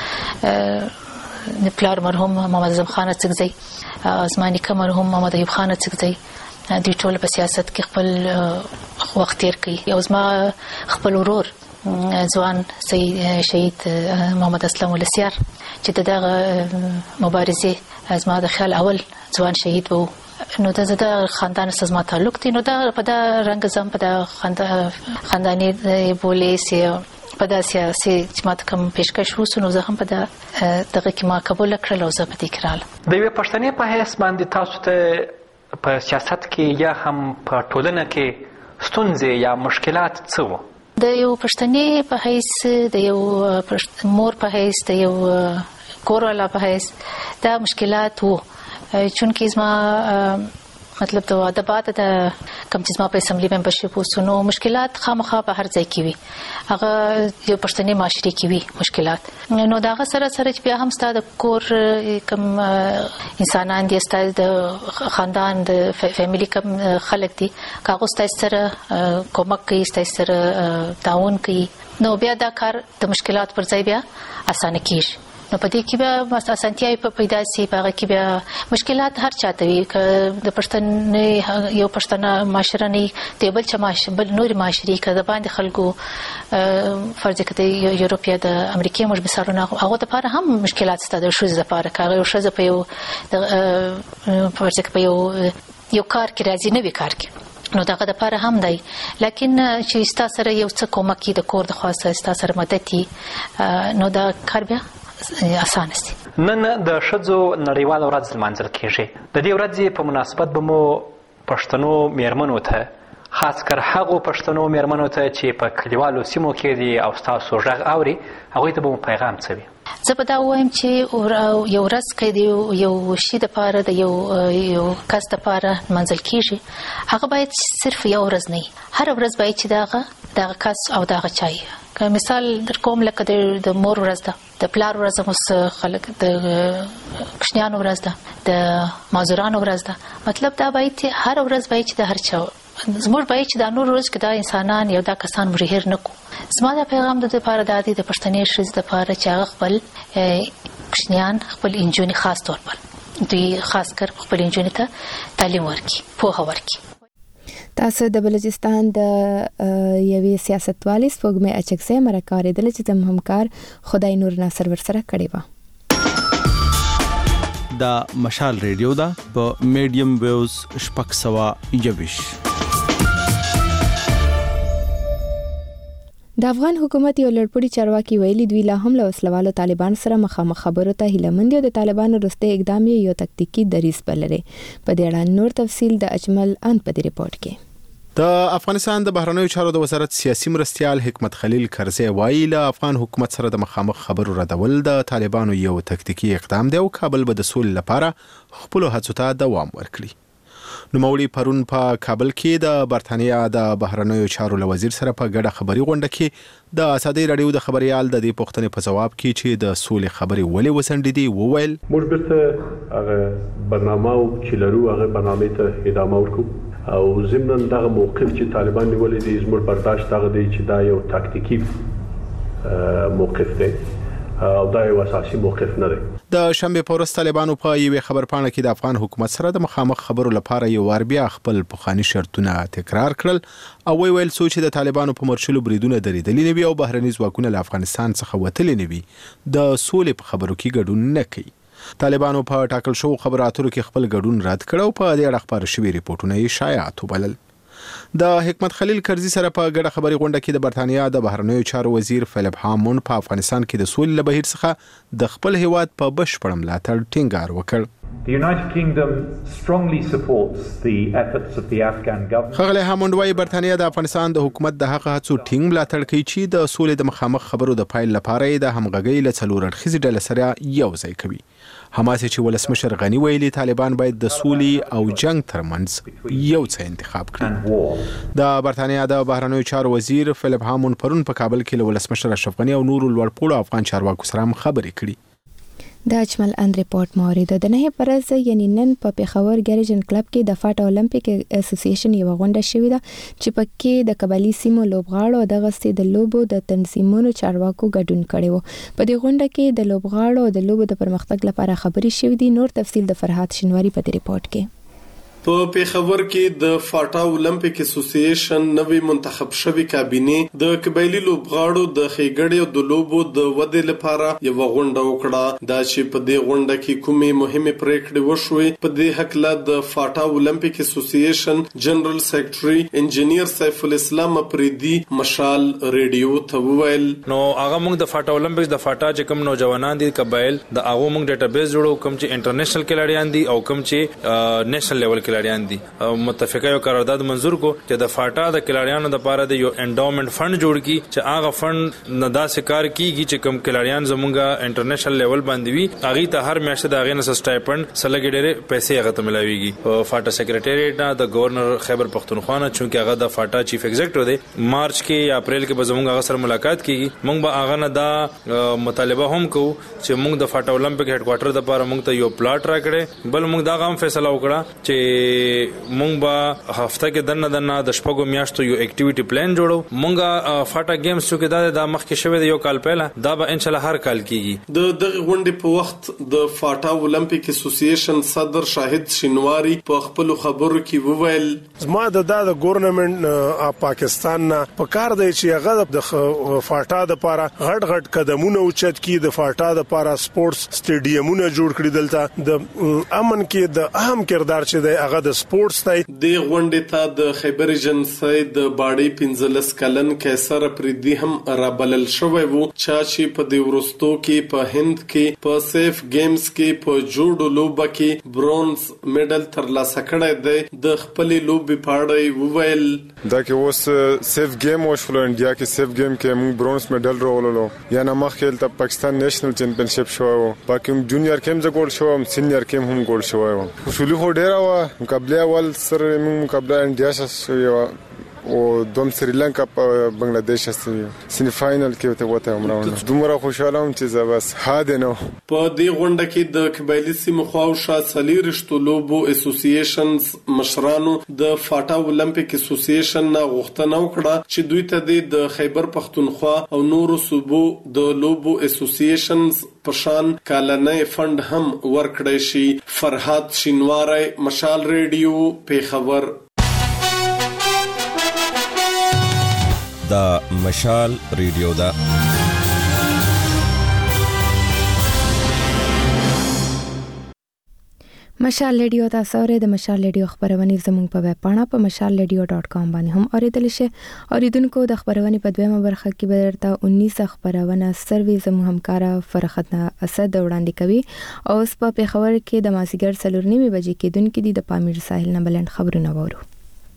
زما پلار مرحوم محمد اعظم خان اڅکزی زما نیکه مرحوم محمد ایوب خان اڅکزی دوی ټول په سیاست کې خپل وخت تیر کړی. یو زما خپل ورور ځوان شهید محمد اسلام ولسیار چې دغه مبارزه زما د خیال اول ځوان شهید وو. نو د زده خاندان سره زما تعلق دی. نو دا په دا رنګ زم په دا خاندانی بولې سي په دا سیاسي چې ماته کوم پیشکش وسو نو زه هم په دغه کې ما قبول کړل او زه په دې کې راغلم. د یوې پښتنې په حیث باندې تاسو ته په سیاست کې یا هم په ټولنه کې ستونزې یا مشکلات څه وو؟ د یو پښتنې په حیث د یو مور په حیث د یو کوروالا په حیث دا مشکلات وو چونکه زما مطلب د ادبات د کم چې زما په اسمبلی ممبرشپ وسونو مشکلات خامخا په هر ځای کې وي هغه یو پښتني معاشري کې وي مشکلات. نو دا سره چې بیا هم ستاسو د کور کم انسانان دي ستاسو د خاندان د فیملی کم خلک دي کاغذ ستاسو سره کومک کوي ستاسو سره تعاون کوي نو بیا دا کار د مشکلات پر ځای بیا اسانه کیږي. نو په دې کې بیا اسانتیاي په پیدا سي په هغه کې بیا مشکلات هر چاته وي د پښتون یو پښتنه معاشره نه دی بل چې بل نور معاشري کده باندې خلکو فرض کړي یورپیا د امریکای مش مثالونه هغه د لپاره هم مشکلات ستاسو د شوز لپاره کاغه یو شوز په یو فرض کړي یو کار کې راځي نه وی کار کې نو دغه د لپاره هم دی لکه چې تاسو سره یو څه کومک د کور د خاصه تاسو سره مدد نو دا کار بیا اسانه دي. نن د شذو نړیوال ورځ لمانځل کیږي. د دې ورځې په مناسبت به مو پښتنو میرمنو ته خاص کر هغه پښتنو میرمنو ته چې په کلیوالو سیمو کې دي او تاسو غږ اوري هغه ته به پیغام څه وي؟ زه به دا وایم چې یو ورځ کې دی یو شی د پاره د یو کس د پاره منځل کیږي هغه باید صرف یو ورځ نه هر ورځ باید چې دغه کس او دغه چای که مثال در کوم لکه د مور ورځ ده د پلار ورځ مس خلک د کشنیانو ورځ ده د مازورانو ورځ ده مطلب دا باید هر ورځ باید چې د هر چا زموږ باید چې د نور ورځ کې دا انسانان یو دا کسان مریهر نکو. زما د پیغام د لپاره د دې د پښتنې شریز د لپاره چې هغه خپل کشنیان خپل انجونی خاص طور پر دوی خاص کر خپل انجونی ته تعلیم ورکړي پوهه ورکړي. تاسو د بلوچستان د یوې سیاستوالې سپوږمۍ اچکزی مرکه اورېدله چې زموږ همکار خدای نور ناصر ورسره کړې وه. دا مشال ریډیو ده په میډیم ویوز 621. د افغان حکومت یو لړپوړي چارواکي ویلي دوی لا هم له وسلوالو طالبان سره مخامخ خبرو ته هیلهمند دي او د طالبانو وروستی اقدام یو تکتیکي دریځ بللي. په دې اړه نور تفصیل د اجمل ان په دې ریپورت کې. د افغانستان د بهرنیو چارو د وزارت سیاسي مرستیال حکمت خلیل کرزی وایي له افغان حکومت سره د مخامخ خبرو ردول د طالبانو یو تکتیکي اقدام دی او کابل به د سولې لپاره خپل هڅو ته دوام ورکړي. نوموړي پرون په کابل کې د برتانیا د بهرنیو چارو له وزیر سره په ګډه خبري غونډه کې د ازادي رادیو د خبريال د دې پوښتنې په جواب کې چې د سولې خبري ولې وسنډې دي وویل موږ برته هغه برنامه او چې لرو هغه برنامه ته ادامه ورکو او ضمن دغه موقف چې طالبان نیولې دي زموږ برداشت هغه دی چې دا یو تاکتیکي موقف دی او دا یو اساسي موقف نه دی. د شنبه په ورځ طالبانو په یوې خبرپاڼه کې د افغان حکومت سره د مخامخ خبرو لپاره یو وار بیا خپل پخواني شرطونه تکرار کړل او ویل چې د طالبانو په مرشلو بریدونه درېدلې نه وي او بهرني ځواکونه له افغانستان څخه وتلې نه وي د سولې په خبرو کې ګډون نه کوي. طالبانو په ټاکل شو خبرو اترو کې خپل ګډون رد کړ او په دې اړه خبر شوی ریپورتونه یې شایعات وبلل. د حکمت خلیل کرزی سره په ګډه خبري غونډه کې د برتانیا د بهرنیو چارو وزیر فلیپ هامون په افغانستان کې د سولې له بهیر څخه د خپل هیواد په بشپړ ملاتړ ټینګار وکړ. The United Kingdom strongly supports the efforts of the Afghan government. خغله هاموند وايي برتانیا د افغانستان د حکومت د هغه هڅو ټینګ ملاتړ کوي چې د سولې د مخامخ خبرو د پایل لپاره د همغږۍ له څلور اړخیزې ډلې سره یو ځای کوي. حماس چې ولسمشر غنی ویلي طالبان باید د سولې او جنگ ترمنځ یو څه انتخاب کړي. د برتانیا د بهرنیو چارو وزیر فلیپ هامون پرون په کابل کې له ولسمشر اشرف غنی او نورو لوړپوړو افغان چارواکو سره خبرې کړي. د اجمل ان ریپورت مورید د نه پرز یعنی نن په پیښور ګریجن کلب کې د فاټ اولمپیک اسوسییشن یو غونډه شوې ده چې پکې د قبایلی سیمو لوبغاړو د غستې د لوبو د تنظیمونو چارواکو ګډون کړي وو. په دې غونډه کې د لوبغاړو د لوبو د پرمختګ لپاره خبرې شوې دي. نور تفصیل د فرحات شنواری په دې ریپورت کې. په پیښور کې د فاټا اولمپیک اسوسییشن نوې منتخب شوی کابینه د قبایلی لوبغاړو د خېګړې او د لوبو د ودې لپاره یو غونډه وکړه. دا چې په دې غونډه کې کومې مهمه پریکړې وشوې په دې حق له د فاټا اولمپیک اسوسییشن جنرال سیکریټري انجینیر سیف الاسلام پریدي مشال ریډیو ته وویل. نو هغه موږ د فاټا اولمپیکس د فاټا چې کوم نوجوانان دي قبایل د هغه موږ ډیټابیس جوړو کوم چې انټرنیشنل کلاړیان دي او کوم چې نېشنل لیول کلاړیان دي. متفقه یو قرارداد منزور کو چې د فاټا د کلاړیانو لپاره د یو انډاومنت فند جوړ کی چې هغه فند نه دا سکار کیږي چې کوم کلاړیان زمونږه انټرنیشنل لیول باندې وي هغه ته هر میاشت د هغه نه سټایپند سلګ ډېر پیسې هغه ته ملاويږي. فاټا سیکریټریټ نه د گورنر خیبر پختونخوا نه چې هغه د فاټا چیف ایگزیکټیو دی مارچ کې یا اپریل کې به زمونږ هغه سره ملاقات کیږي. مونږ به هغه نه دا مطالبه هم کوو چې مونږ د فاټا اولمپیک هډ کوارټر لپاره مونږ ته یو پلاټ راکړي بل مونږ دا غو فیصله وکړه چې مونږ به هفته کې دنه د شپږو میاشتو یو اکټیویټي پلان جوړو. مونږه فاټا گیمز چې دا مخکې شوی دی یو کال پهله دا به ان شاء الله هر کال کیږي. د دغه غونډې په وخت د فاټا اولمپیک اسوسییشن صدر شاهد شینواری په خپل خبرو کې وویل زما د ګورنمنت پاکستان نه په کار دی چې هغه د فاټا د لپاره غټ قدمونه اوچت کړي د فاټا د لپاره سپورتس سټیډیمونه جوړ کړي دلته د امن کې د اهم کردار چې دی هغه د سپورتس دی. د غونډې ته د خیبر ایجنسی د باډي 15 کلن کیسر پریدي هم رابلل شوی وو چې په د ورستو کې په هند کې په سیف گیمز کې په جوړو لوبه کې برونز میډل ترلاسه کړی دی. د خپل لوبې پاړې وویل دا کې اوس سیف گیم وشول انډیا کې سیف گیم کې موږ برونز میډل راوللو یا نه مخکې ته پاکستان نېشنل چمپionship شو باقي جونیئر کېم ز ګول شو سینیئر کېم هم ګول شو وشولي هو ډیر وا مقابله اول سره مقابله انډیا سره او دوم سریلانکا په بنگلاديش سره سیمی فائنل کې وته عمرونه دومره خوشاله هم چې بس هاده نو. په دې غونډه کې د قبایلی سیمو خواوشا سلیرشتو لوبو اسوسییشنز مشرانو د فاټا اولمپیک اسوسییشن نه غوښتنه وکړه چې دوی ته د خیبر پختونخوا او نورو صوبو د لوبو اسوسییشنز پشان کالنې فند هم ورکړی شي. فرحات شینواری مشال ریډیو پیښور. دا مشال ریډیو دا مشال ریډیو تاسو اورئ د مشال ریډیو خبرونه زموږ په ویب پاڼه په mashalradio.com باندې هم اوریدل شي. اوریدونکو د خبرونه په دویمه برخه کې به درته 19 خبرونه سروي زموږ همکارا فرختنا اسد وړاندې کوي او اوس په خبر کې د مازیګر 4:30 بجې کې دونکو د پامیر ساحل نه بلند خبرونه وورو.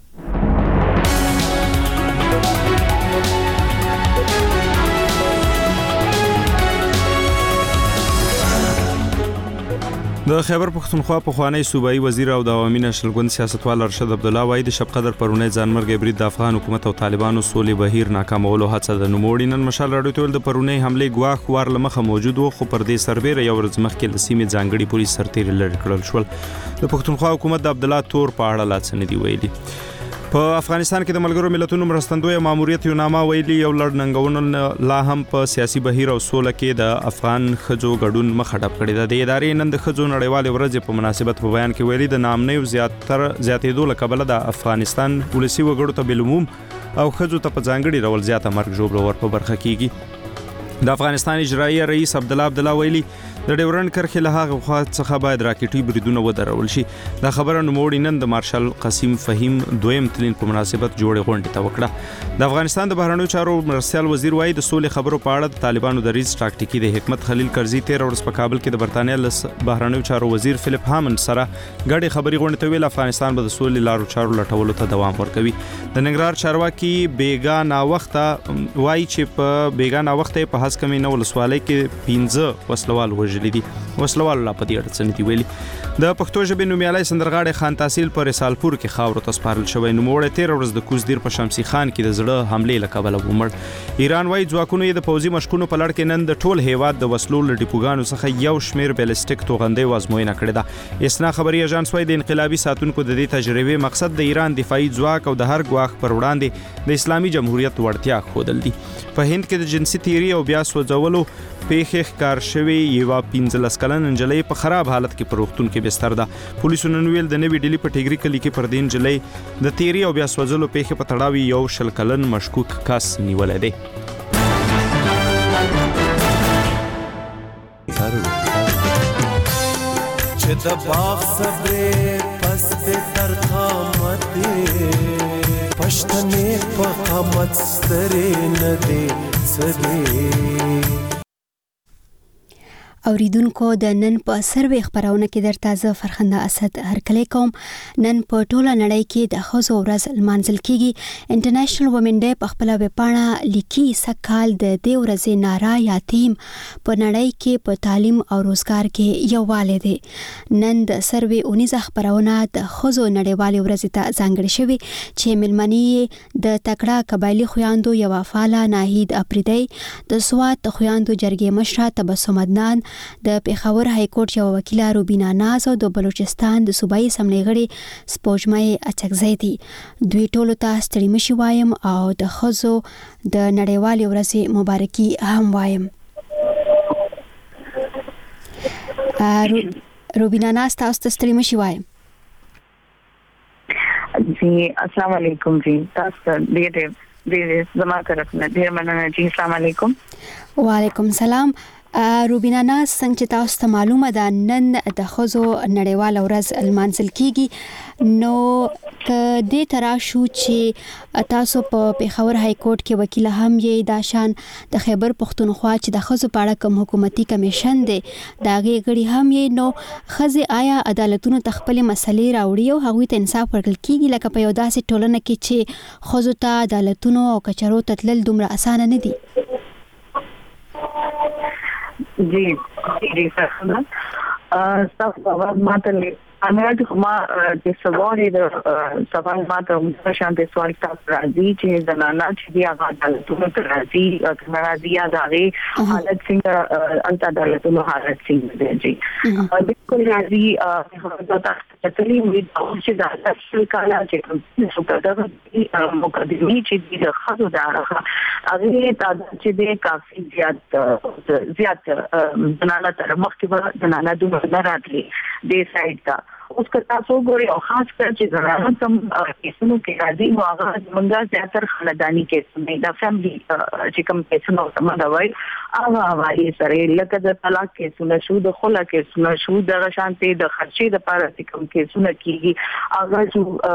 د خیبر پختونخوا په خوانی صوبایي وزیر او د عوامي نشل ګوند سیاستوال ارشد عبد الله وایي د شب قدر پرونه ځانمرګ برید د افغان حکومت او طالبانو سولې بهیر ناکامولو هڅه د نوموړي نن مشال راډیو ته د پرونه حمله ګواخ وار لمخه موجود وو خو پر دې سربېره یو ورځ مخکې د سیمې ځانګړي پولیس سرتیر لړ کړل شول. د پختونخوا حکومت د عبد الله تور په اړه لاڅ نه دی ویلي. په افغانستان کې د ملګرو ملتونو مرستندوی ماموریت یو نامه ویلي یو لړ ننګونو لا هم په سیاسي بهیر او سوله کې د افغان خځو ګډون مخه ډب کړی ده. د ادارې نن د خځو نړیوالې ورځې په مناسبت په بیان کې ویلي د نامنۍ زیاتېدو له کبله د افغانستان ولسی وګړو ته بالعموم او خځو ته په ځانګړي ډول زیاته مرګ ژوبله ور په برخه کیږي. د افغانستان اجرایي رئیس عبد الله ویلي د ډیورنډ کرښې له هغه خوا څخه باید راکټي بریدونه ودرول شي. دا خبره نوموړي نن د مارشال قاسم فهیم دویم تلین په مناسبت جوړې غونډې ته وکړه. د افغانستان د بهرنیو چارو مرستیال وزیر وایي د سولې خبرو په اړه د طالبانو د ریز ټاکټیکي د حکمت خلیل کرزي 13 ورځ په کابل کې د برتانیا له بهرنیو چارو وزیر فلیپ هامند سره ګډې خبري غونډې ته ویل افغانستان به د سولې لارو چارو لټولو ته دوام ورکوي. د ننګرهار چارواکي بیګا ناوخته وایي چې په بیګا ناوخته په هسکمې نو ولسوالۍ کې 15 وسلوال وژل دي. وسلوال لا پدې اړه څه ویلي. د پښتو ژبې نومیالي سندرغاړي خان تحصیل پر رسالپور کې خاور ته سپارل شوی. نوموړی 13 ورځ د کوزدیر په شمسي خان کې د زړه حمله له کبله ومړ. ایران وايي ځواکونو د پوځي مشکونو په لړ کې نن د ټول هیواد د وسلو له ډیپوګانو څخه یو شمیر بیلستیک توغندۍ وازموینه کړې ده. اسنا خبري ایجنس وايي د انقلابي ساتونکو د دې تجربې مقصد د ایران دفاعي ځواک او د هر ګواښ پر وړاندې د اسلامي جمهوریت وړتیا ښودل دي. په هند کې د جنسي تیری او بیا سوځولو پیښې ښکار شوی یو 15 کلن نجلۍ په خراب حالت کې په روغتون کې بستر ده. پولیسو نن ویل د نوې ډیلی په ټیګری کلی کې پر دین نجلۍ د تیری او بیا سوځلو پیښې په تړاو یو 20 کلن مشکوک کس نیولای دی. چې د باغ صبر پس به تر قامت پښتنې په قامت سترې نه دی سدي. اوریدونکو د نن په سروي خبرونه کې درته زه فرخنده اسد هرکلی کوم. نن په ټوله نړۍ کې د ښځو ورځ لمانځل کیږي. انټرنیشنل وومن ډے په خپل ویبپاڼه لیکي سکهال د دې ورځې ناره یا تیم په نړۍ کې په تعلیم او روزګار کې یووالی دی. نن د سروي 19 خبرونه د ښځو نړیوالې ورځې ته ځانګړې شوي چې ملمنې د تکړه قبایلی خویاندو یوه فعاله ناهید افریدی، د سوات د خویاندو جرګې مشره تبسم عدنان، د پیښور های کورټ یو وکیله روبینا ناز او د بلوچستان د صوبایي اسمبلی غړي سپوږمۍ اچکزی دي. دوی ټولو ته ستړي مشي وایم او د ښځو د نړیوالې ورځې مبارکي هم وایم. روبینا ناز تاسو ته ستړي مشي وایم. جی السلام علیکم. جی تاسو ډېر زما طرفنه ډېر مننه. جی السلام علیکم. وعلیکم السلام. روبینا ناز څنګه چې تاسو ته معلومه ده نن د ښځو نړیواله ورځ لمانځل کیږي، نو که دې تراشو چې تاسو په پیښور های کورټ کې وکیل هم یې، دا شان د خیبر پختونخوا چې د ښځو په اړه کوم حکومتي کمیشن دی دا غي غړي هم یې، نو ښځې آیا عدالتونو ته خپل مسلې راوړي او هغوی ته انصاف ورکړل کیږي لکه په یو داسې ټولنه کې چې ښځو ته عدالتونو او کچرو ته تلل دومره اسانه نه دي؟ جی جی فرخنده تاسو په ماته انا ما د سوال د سوال ماته د شانتي سوال تاسو راځي چې زنانه چې دی هغه عدالتونو ته راځي او ناراضي راځي حالت څنګه انت عدالتونو حالت څنګه دی. بالکل راځي هغه تاسو ته وی چې دا اصل کاله چې څه د مقدمي چې د خاصو د هغه چې د کافي زیات زنانه تر مخکې زنانه دوه راتلي د سایت اوس که تاسو ګورئ او خاص کر چې زنانه کوم کیسونو کې راځي نو هغه زمونږ زیاتره خاندانی کیسونه د فیملی چې کوم کیسونه سمدا وای هغه وايي سره لکه د طلاق کیسونه شو د خلا کیسونه شو د شانتي د خرچې د پاره چې کوم کیسونه کیږي هغه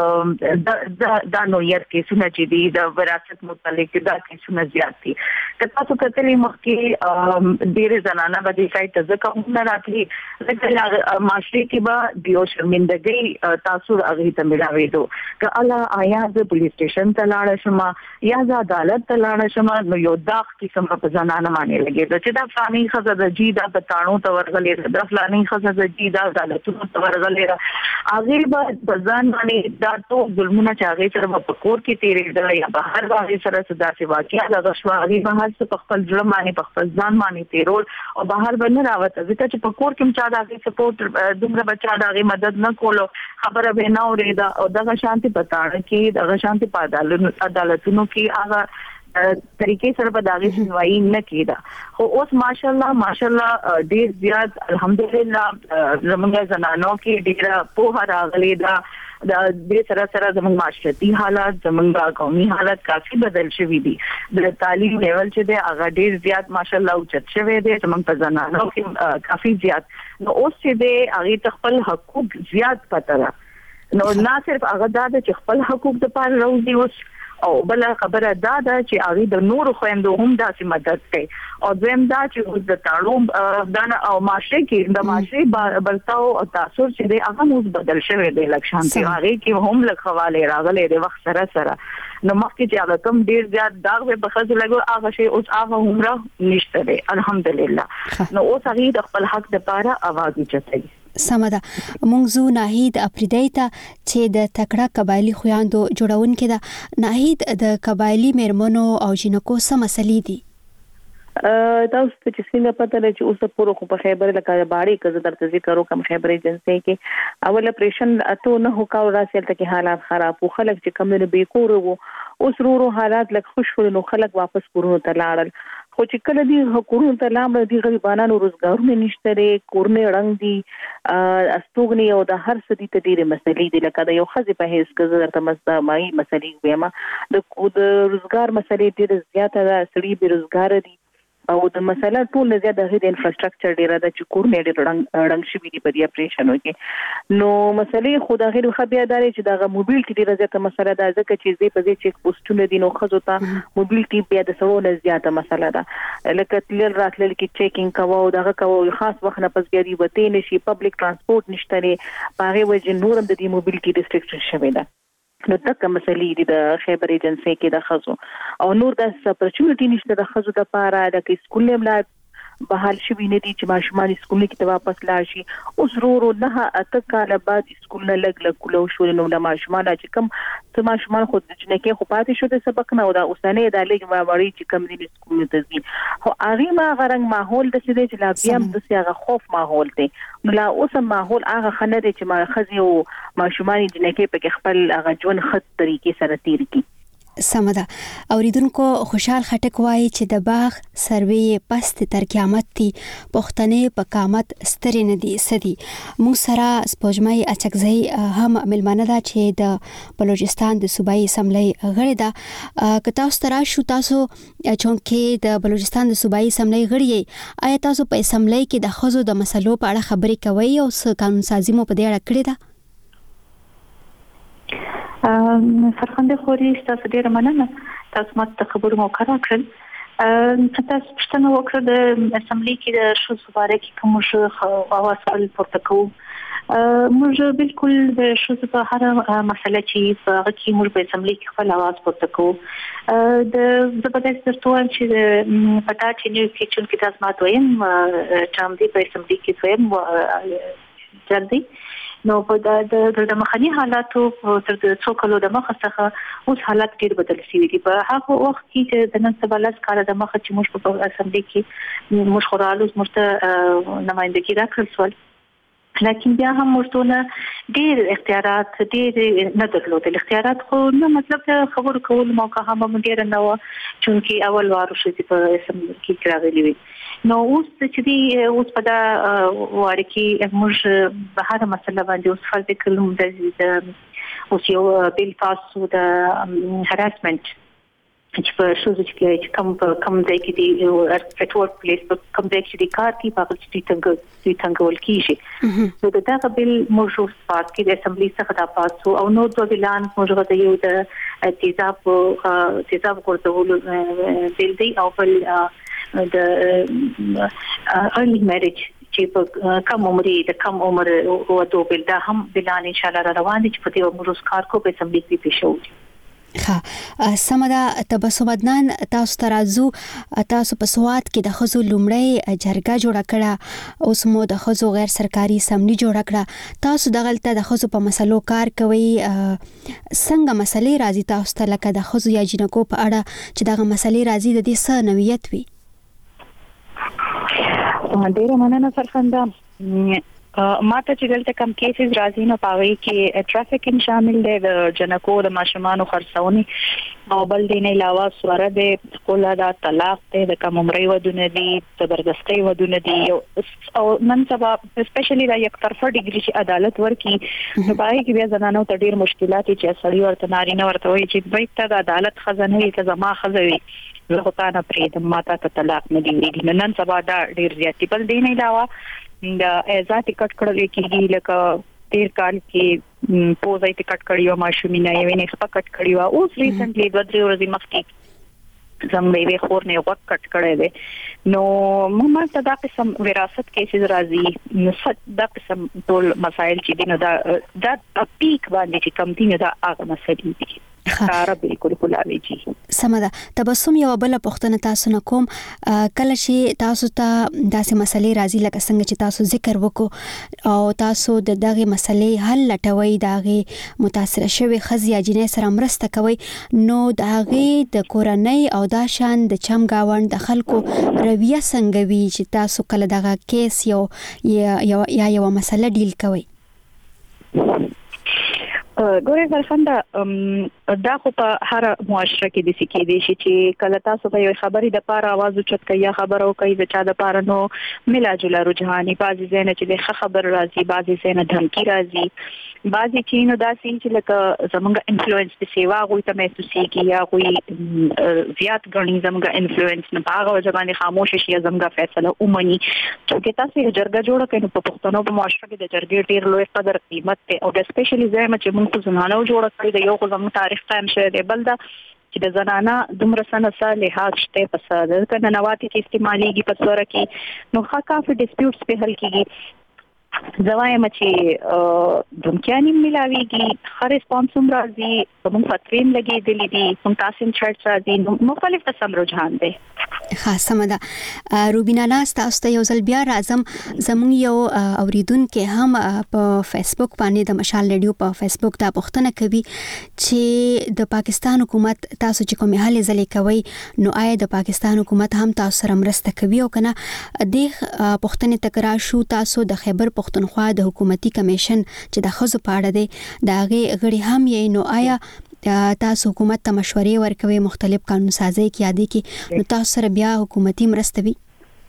شو د نویر کیسونه چې دي د وراثت متعلق دا کیسونه زیات دي که تاسو کتلې مخکې ډېر زنانه به د سایت ځکه نه راتلي لکه معاشري کې به دیو شرمندګي تاسو هغه ته ملاوي دو که الله آیا د پولیس سټیشن ته لاړ شم یا د عدالت ته لاړ شم نو یو داغ کې سم په زنانه باندې لګي چې دا فلاني خزه د جی دا بتاڼو ته ورغلې د فلاني خزه د جی دا عدالتونو ته ورغلې هغه به ځان باندې دا ټول ظلمونه چې هغه سره په کور کې تیرېدل یا بهر باندې سره صدا سي واقعیا د غشواري بهر څخه په خپل ځل باندې په خپل ځان باندې تیرول او بهر باندې راوته ځکه چې په کور کې چا د سپورټ دومره بچا د مدد نه کولو خبره به نه اورېدا او د شانتي پتاړه کې د شانتي په عدالتونو کې هغه طریقې سره په داغي سنوي نه کیدا خو اوس ماشاءالله ډیر زیات الحمدلله زمونږ زنانو کې ډیر په راغلي دا د دې سره زموږ معاشرتي حالات زموږ قومي حالات کافي بدل شوي دي د تعلیم لیول چې دی هغه ډیر زیات ماشاءالله اوچت شوی دی زموږ په زنانو کې کافي زیات نو اوس چې دی هغه خپل حقوق زیات پته نو نه صرف هغه دا چې خپل حقوق د پاره روزي اوس او بل خبره دا ده چې هغه د نور خويندو هم داسې مدد کوي او دویم دا چې د تاړو د او معاشري کې د معاشري برتاو او تاثیر چې دی هغه موږ بدل شوی دی لکشانتي هغه کې هم لخواله راغلي د وخت سره نو مخکې چې هغه کم ډیر زیات داغ به بخښ لګو هغه شی اوس هغه عمره نشته دی الحمدلله نو اوس هغه د خپل حق د پاره आवाज چتای سمدا مونږ ناهید افریدایتا چې د تکړه قبایلی خویاندو جوړون کې دا ناهید د قبایلی میرمنو او جنکو سم مسلې دي دا اوس چې څنګه پته لري چې اوس پورو خو په خیبر لکه باړي کزه درته ذکر وکم خیبر ایجنسی کې اول اپریشن اته نه هوکاو راسل ته کې حالات خراب او خلک چې کم نه به کور وو اوس ورو حالات لکه خوشحال نو خلک واپس کورونو ته لاړل خو چې کله دی کورونو ته لاړل دي غریبانو روزګارونه نشته لري کورنه رنگ دي استوګنی او د هر څه دي ته ډیره مسلې دي لکه د یو خزي په هیڅ کزه درته مستمعي مسلې ویما د روزګار مسلې ډیره زیاته ده سړي به روزګار دي او د مسله ټول نه زیاته د انفراستراکچر ډیره د چکور نه ډیر رنګ شي دي په دې اپریشنو کې نو مسلې خو د غیر خبرداري چې د موبایلټي ډیره زیاته مسله ده ځکه چې زی په دې چیک پوسټونه دي نو خزو ته موبایلټي بیا د سړو نه زیاته مسله ده لکه تل راتلل کې چیکینګ کوو دغه کوو خاص وخت نه پس بیا دی وته نشي پبلک ترانسپورت نشته پاره وجه نورم د دې موبایلټي ریستریکشن شوی ده نو تک مسلې دي د خیبر ایجنسی کې د خزو او نور د اپورچونټی نشته د خزو د پاره د سکول نه بحال شوی نه دي چې ماشومان سکول کې ته واپس لاړ شي اوس ورو نه اته کال بعد سکول نه لګ کولو شو نو د ماشومان چې کم څه ماشومان خود د جنکه خو پاتې شو د سبق نه او د اوسنه د لګ وړي چې کم دي سکول ته ځي خو هغه ما غرنګ ماحول د سده چې لا بیا د سیاغه خوف ماحول دی نو لا اوس ماحول هغه خنه دي چې ما خزي او ماشومان جنکه په خپل هغه ژوند خط طریقې سره تیر کی سمدا اوریدونکو خوشحال خټک وایي چې د باغ سروي پست تر قیامت دي پښتنې په قامت ستري نه دي سدي مو سره سپوږمۍ اچکزئی هم ملمانه ده چې د بلوچستان د صوبایي اسمبلی غړي ده کتا سترا شو تاسو چونکه د بلوچستان د صوبایي اسمبلی غړي آیا تاسو په اسمبلی کې د خزو د مسلو په اړه خبرې کوي او قانون سازي مو په دې اړه کړی ده فرخنده خوري تاسو ډیر مننه تاسو ماته خبرو مو کړل تاسو پښتنه وکړه د اسمبلی کې د شوز باره کې کوم شو اواز پورته کوو موږ بالکل د شوز په هر مسله چې په کې موږ په اسمبلی کې خپل اواز پورته کوو د زبردست ترتوان چې پتا چې نو کې چې تاسو ماته وایم چې هم دې په اسمبلی کې وایم جلدی نو په د مخنی حالاتو تر څو کلو د مخه څخه اوس حالات ډیر بدل شوي دي په هغه وخت کې د نن سبا لاس کار د مخه چې موږ په اسمبلی کې موږ خورالو مرته نمائندګي راکړل سول لکه بیا هم مرتونه ډیر اختیارات ډیر نه درلودل اختیارات خو نه مطلب خبر کول موقع هم ډیر نه و چونکی اول وارو شې په اسمبلی کې راغلي وي نو اوس چې دی اوس په دا واره کې موږ به هر مسله باندې اوس فرض کړو د اوس یو بیل پاس د هراسمنت چې په شوزو کې کوم ځای کې دی ات ورک پلیس کوم ځای کې دی کار کې په هغه څنګه ولکېږي نو دا بیل موږ اوس پاس کې د اسمبلی څخه دا پاسو او نو د اعلان موږ غوښتل یو د تیزاب ورته بیل دی او بل د early marriage چې په کم عمر او د بیل دا هم بلان ان شاء الله روان دي چې په دې موږ کار کو په اسمبلی کې پیښو. سمدا تبسم عدنان تاسو ترازو تاسو په سواد کې د خزو لومړی جرګه جوړه کړه اوس مو د خزو غیر سرکاري سمنی جوړه کړه تاسو دغلته د خزو په مسلو کار کوي څنګه مسلې راځي تاسو ته لکه د خزو یا جنکو په اړه چې دغه مسلې راځي د دې څه نوعیت وي. ډیره مننه سرخنده ماته چې دلته کم کیسز راځي نو پاوي کې ټرافیکینګ شامل دی د جنکو د ماشومانو خرڅونی او بل دین علاوه سوره د کولا د طلاق ته د کم عمرې ودونه دي زبردستي ودونه دي او نن سبا سپیشلی د یک طرفه ډیګری چې عدالت ورکی نو پاوي کې بیا زنانو ته ډیر مشکلات چې سړی ورته نارینه ورته وي چې بیت ته د عدالت خزانه وي که زما خزوي زه خو تا نه پرېږدم ماته ته طلاق نه دی نن سبا دا ډیر زیاتی بل دین علاوه د ازاد ټیکټ کړل کېږي لکه تیر کال کې پوزای ټیکټ کړیو ماشومینه یې نه خپل کټ کړیو اوس ریسنټلی د 2 ورځې مخکې زموږ خور نه وخت کټ کړی دی نو موږ ته دا قسم وراثت کیسز راځي نو دا قسم ټول مسائل چې دي نو دا پیک باندې چې کم دي دا هغه مسائل دي خاره بالکل کولاوي جی سمدا تبسم یو بل پختنه تاسو نه کوم کله چې تاسو ته داسې مسلې راځي لکه څنګه چې تاسو ذکر وکړو او تاسو د دغه مسلې حل لټوي دغه متاثر شوی خزي اجنې سره مرسته کوي نو دغه د کورنۍ او دا شان د چم گاوند د خلکو رویه څنګه وی چې تاسو کله دغه کیس یو مسله ډیل کوي. ګورې فرخنده دا خو په هر معاشره کې د سکه دي چې کله تاسو په یو خبرې د پاره आवाज اوچت کوي یا خبرو کوي د چا د پاره نو ملا جوړه رجحاني بعضی زنه چې د خبر راځي بعضی زنه دھمکی راځي بعضی چینو دا سین چې لکه زمونږ انفلوئنس په سیوا غوي ته محسوسي کی یا غوي زیات غني زمونږ انفلوئنس نه باغ ځبانه خاموش شي زمونږ فیصله اومني چې تاسو یو جرګه جوړه کړئ په پښتنو په معاشره کې د جرګې ډیر لوی قدر قیمت ته او سپیشلی زما چې موږ زنانه جوړه کړی د یو خو زموږ تاریخ قائم شوی دی بل دا چې د زنانه دومره سنه لحاظ شته پساده کنه نواتی کې استعماليږي په څوره کې نو کافي ډیسپیوټس په حل کېږي زوایم چې دمکانی ملاویږي هر ریسپانسوم راځي کوم فتویم لګي دي کوم تاسو چارت راځي مختلف قسم رجحان دي. خاصه مده روبینا ناس تاسو ته یو ځل بیا راځم زموږ یو اوریدونکو هم په فیسبوک باندې د مشال ریډیو په فیسبوک دا پوښتنه کوي چې د پاکستان حکومت تاسو چې کومه حل زلې کوي نو آیا د پاکستان حکومت هم تاسو سره مرسته کوي او کنه د پوښتنې تکرار شو تاسو د خیبر پختونخوا د حکومتي کمیشن چې د خزو پاړه دی دا غړي هم یې نو آیا تاسو حکومت ته مشورې ورکوي مختلف قانون سازي کې یادي کې نو تاسو سره بیا حکومتي مرسته وي.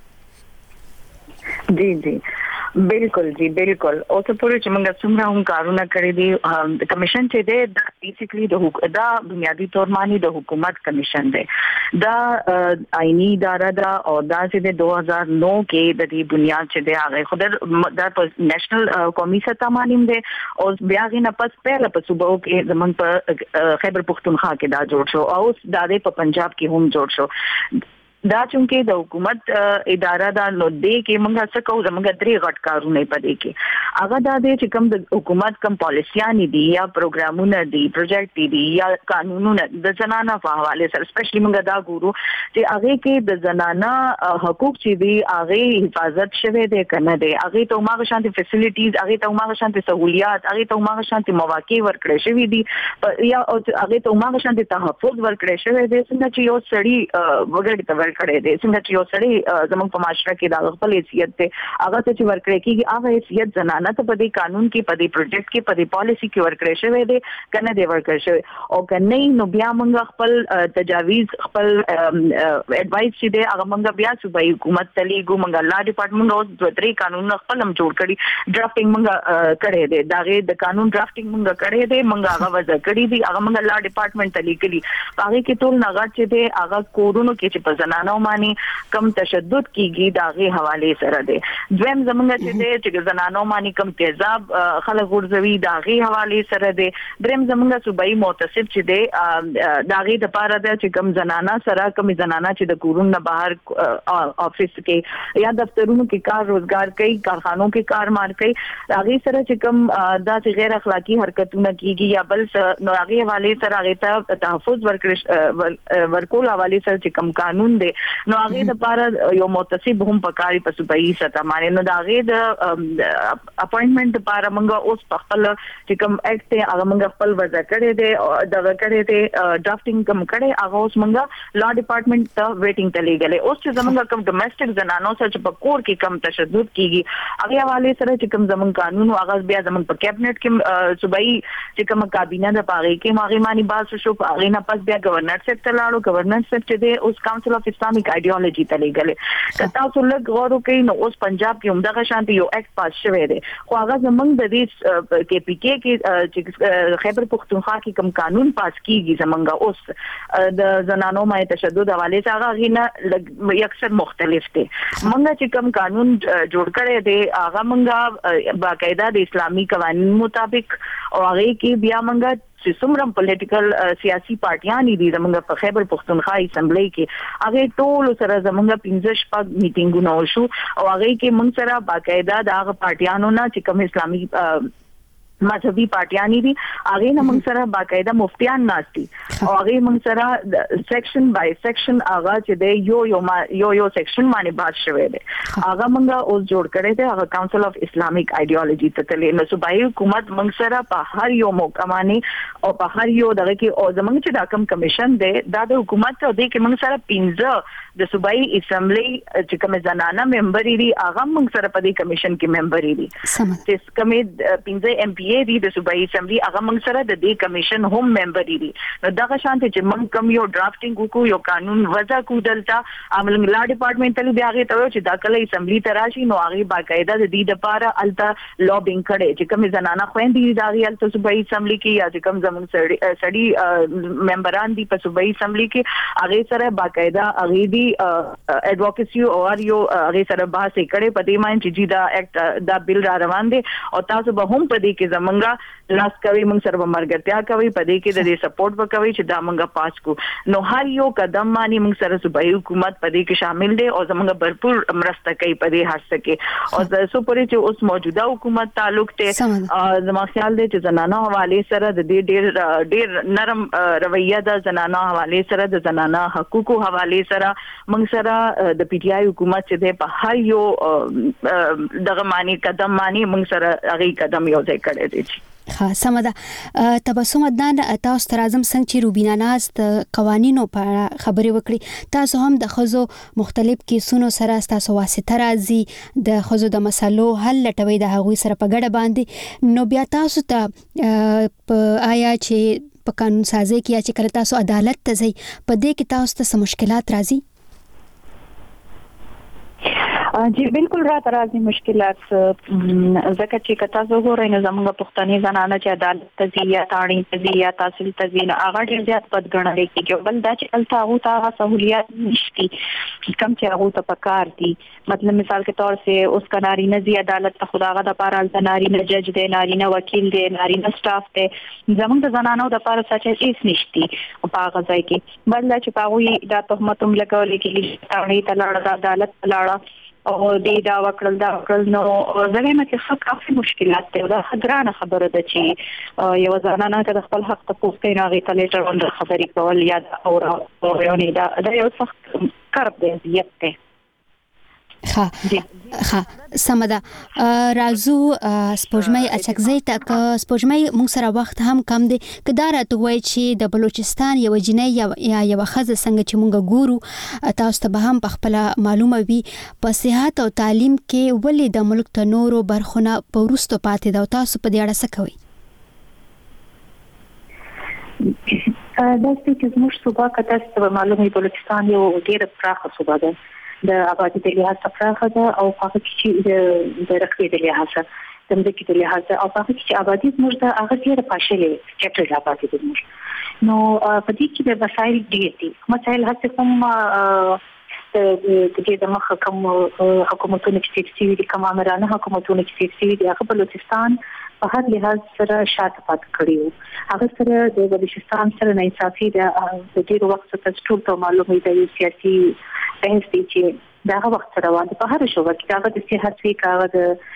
جی بالکل جی بالکل او ته پوره چې موږ څومره هم کارونه کړی دي د کمیشن چې دی دا بیسیکلی دا بنیادی تور معنی د حکومت کمیشن دی دا آئینی اداره دا او دا چې د 2009 کې د دې بنیاد چې دی هغه خود دا نېشنل قومي سطح باندې دی او بیا غي نه پس په صوبو کې زمون په خیبر پختونخوا کې دا جوړ شو او دا په پنجاب کې هم جوړ شو دا چونکه د حکومت اداره دا نو دې کې موږ څه کوو زموږ درې غټ کارونه پدې کې هغه دا دې چې کوم د حکومت کوم پالیسيانې دي یا پروګرامونه دي پروجیکټ دي یا قانونونه د زنانه په حواله سره سپیشلی موږ دا ګورو چې هغه کې د زنانه حقوق چې دي هغه حفاظت شوه دي کنه دي هغه ته موږ شانتي فیسیلیټیز هغه ته موږ شانتي سہولیات هغه ته موږ شانتي مواقع ورکړې شوې دي یا هغه ته موږ شانتي تحفظ ورکړې شوې دي څنګه چې یو سړی وګړي ورکړي دي څنګه چې یو سړی زموږ په معاشره کې د خپل حیثیت ته هغه ته چې ورکړي کیږي هغه حیثیت زنانه ته په دې قانون کې په دې پروجیکټ کې په دې پالیسی کې ورکړي شوی دی کنه دی ورکړي شوی او کنه نو بیا موږ خپل تجاویز خپل اډوایس چې دی هغه موږ بیا صوبایي حکومت ته لیږو موږ لا ډپارټمنټ اوس دوه درې قانون خپل هم جوړ کړي ډرافټینګ موږ کړی دی دغه د قانون ډرافټینګ موږ کړی دی موږ هغه وځ کړی دی هغه موږ لا ډپارټمنټ ته لیکلي هغه کې ټول نغټ چې دی هغه کورونو کې چې په زنانو باندې کم تشدد کیږي دغه حواله سره دی دویم زمونږ چې دی چې زنانو باندې کم تیزاب خلک ورزوي دغه حواله سره دی دریم زمونږ صوبایي متصف چې دی دغه د پاره د چې کم زنانه سره کم زنانه چې د کورونو بهر افیس کې یا دفترونو کې کار روزګار کوي کارخانو کې کار مار کوي هغه سره چې کم د غیر اخلاقی حرکتونه کیږي یا بل نو هغه حواله سره هغه ته تحفظ ورکول حواله سره چې کم قانون دی نو هغه د پاره یو متصف هم پکاري په صوبایي سطح باندې نو هغه د اپاینټمنٹ لپاره موږ اوس په خپل چې کم اکټ ته هغه موږ خپل وځ کړی دی دا کړی دی ډرافټینګ کم کړی هغه اوس موږ لا ډپارټمنټ ته ویټینګ ته لګلې اوس چې زموږ کم ډومېسټک زنانو سره چې په کور کې کم تشدد کیږي هغه حواله سره چې کم زموږ قانون هغه بیا زموږ په کابینټ کې صوبایي چې کوم کابینه د پاره کې ماغي مانی باز شو هغه نه پس بیا گورنر صاحب ته لاړو گورنر صاحب چې د اوس کونسل اف اسلامیک ایډیالوژي ته لګلې کتا څو لږ غوړو کې نو اوس پنجاب کې همدغه شانتي یو اکټ پاس شوی دی خو هغه زمونږ د دې کې پی کې چې خیبر پختونخوا کې کوم قانون پاس کیږي زمونږ اوس د زنانو باندې تشدد حواله څنګه غینه اکثر مختلف دي مونږ چې کوم قانون جوړ کړی دی هغه مونږه باقاعده د اسلامي قوانینو مطابق او هغه کې بیا مونږ چې څومره پولیټیکل سیاسي پارټیان دي زموږ په خیبر پختونخوا اسمبلی کې هغه ټول سره زموږ 15 شپږ میټینګونه وشو او هغه کې موږ سره باقاعده د هغه پارټیانو نه چې کوم اسلامي مذهبي پارټیان دي هغه نه موږ سره باقاعده مفتیان ناشتي او هغه موږ سره سیکشن بای سیکشن هغه چې دی یو سیکشن باندې بات شوی دی هغه موږ اوس جوړ کړی دی هغه کونسل اف اسلامیک ایډیالوژي ته تللی نو صوبایي حکومت موږ سره په هر یو موقع باندې او په هر یو دغه کې او زموږ چې دا کوم کمیشن دی دا د حکومت ته دی کې موږ سره 15 د صوبایي اسمبلی چې کوم زنانه ممبر دي هغه موږ سره په دې کمیشن کې ممبر دي چې کوم 15 ایم پی ای دي د صوبایي اسمبلی هغه موږ سره د دې کمیشن هم ممبر دي نو دغه شانتي چې موږ کوم یو ډرافټینګ وکړو یو قانون وضع کو دلته عمل لا ډپارټمنټ ته بیا هغه ته چې دا کله اسمبلی ته راشي نو هغه باقاعده د دې لپاره الته لوبینګ کړي چې کوم زنانه خويندې دي هغه الته صوبایي اسمبلی کې یا چې کوم زموږ سړي ممبران دي په صوبایي اسمبلی کې هغه سره باقاعده هغه دي ایڈوکیسی او یو هغه سره بحث کړي په دې باندې چې دا اکټ دا بل را روان دي او تاسو به هم په دې کې زمونږ لاس کوي موږ سره مرګرتیا کوي په دې کې د دې سپورټ وکوي چې دا موږ پاس کو نو هر یو قدم باندې موږ سره صوبایي حکومت په دې کې شامل دي او زمونږ भरपूर مرسته کوي په دې هر څه کې او تاسو پرې چې اوس موجوده حکومت تعلق ته زما خیال دی چې زنانه حواله سره د دې ډېر نرم رویه د زنانه حواله سره د زنانه حقوقو حواله سره موږ سره د پی ټی آی حکومت چې د په هر یو دغه معنی قدم معنی موږ سره هغه قدم یو ځای کړی دی سمه ده تبسم عدنان تاسو تر اعظم څنګه چې روبینا ناز د قوانینو په اړه خبرې وکړي تاسو هم د خزو مختلف کیسونو سره تاسو واسطه راځي د خزو د مسلو حل لټوي د هغوی سره په ګډه باندې نو بیا تاسو ته آیا چې په قانون سازي کې یا چې کله تاسو عدالت ته ځئ په دې کې تاسو ته څه مشکلات راځي جی بالکل را ترازی مشکلات زکه چې کتا زه غوړم نو زموږ پښتني زنانه چې عدالت ته یا تاړي ته یا تحصیل ته نه هغه ډیر زیات بد ګڼل کېږي بل دا چې الته هغه ته سہولیات نشتی کم چې هغه ته پکار دي مطلب مثال کے طور سے اس کا نارینه زی عدالت ته خداغه د پاره الته نارینه جج دی نارینه وکیل دی نارینه سټاف دی زموږ د زنانو د پاره څه هیڅ نشتی او په هغه ځای کې بل دا چې پاوی دا تهمت هم لګول کېږي تاړي ته لاړه د عدالت لاړه او دې دا وکړل نو زموږ کې کافي مشکلات دي دا خبرانه خبره ده چې یو ځانانه د خپل حق ته پوښتنه راغی ته لیټر اون خبرې کول یا او یو نه دا یو سخت کار دی زیات دی ها سمدا رازو سپوږمۍ اچکزۍ تک سپوږمۍ موږ سره وخت هم کم دی کدار ته وای چې د بلوچستان یو جنۍ یا یو خزه څنګه چې موږ ګورو تاسو ته به هم خپل معلومه وي په صحت او تعلیم کې ولې د ملک ته نورو برخونه پورستو پاتې دا تاسو په دې اړه څه کوي؟ دا چې موږ صوبه کته معلومه بلوچستان یو ډیر پراخه صوبه ده د آبادی د لحاظ څخه ده او هغه چې د رقبې د لحاظ د مدکې د لحاظ او هغه چې آبادی موږ د هغه ډیره پاشلې چټه آبادی د موږ نو په دې کې د وسایل ډیر دي مسایل هڅه کوم د دې د مخ کوم حکومتونو چې تفصیلي دي کوم امرانه حکومتونو چې تفصیلي دي هغه بلوچستان په هر لحاظ سره شاته پات کړیو هغه سره د بلوچستان سره نه انصافي د ډیر وخت څخه ټول ته معلومه ده سیاسي بحث دي چې دا وخت روان دي په هر شوبه کې هغه د صحت وی هغه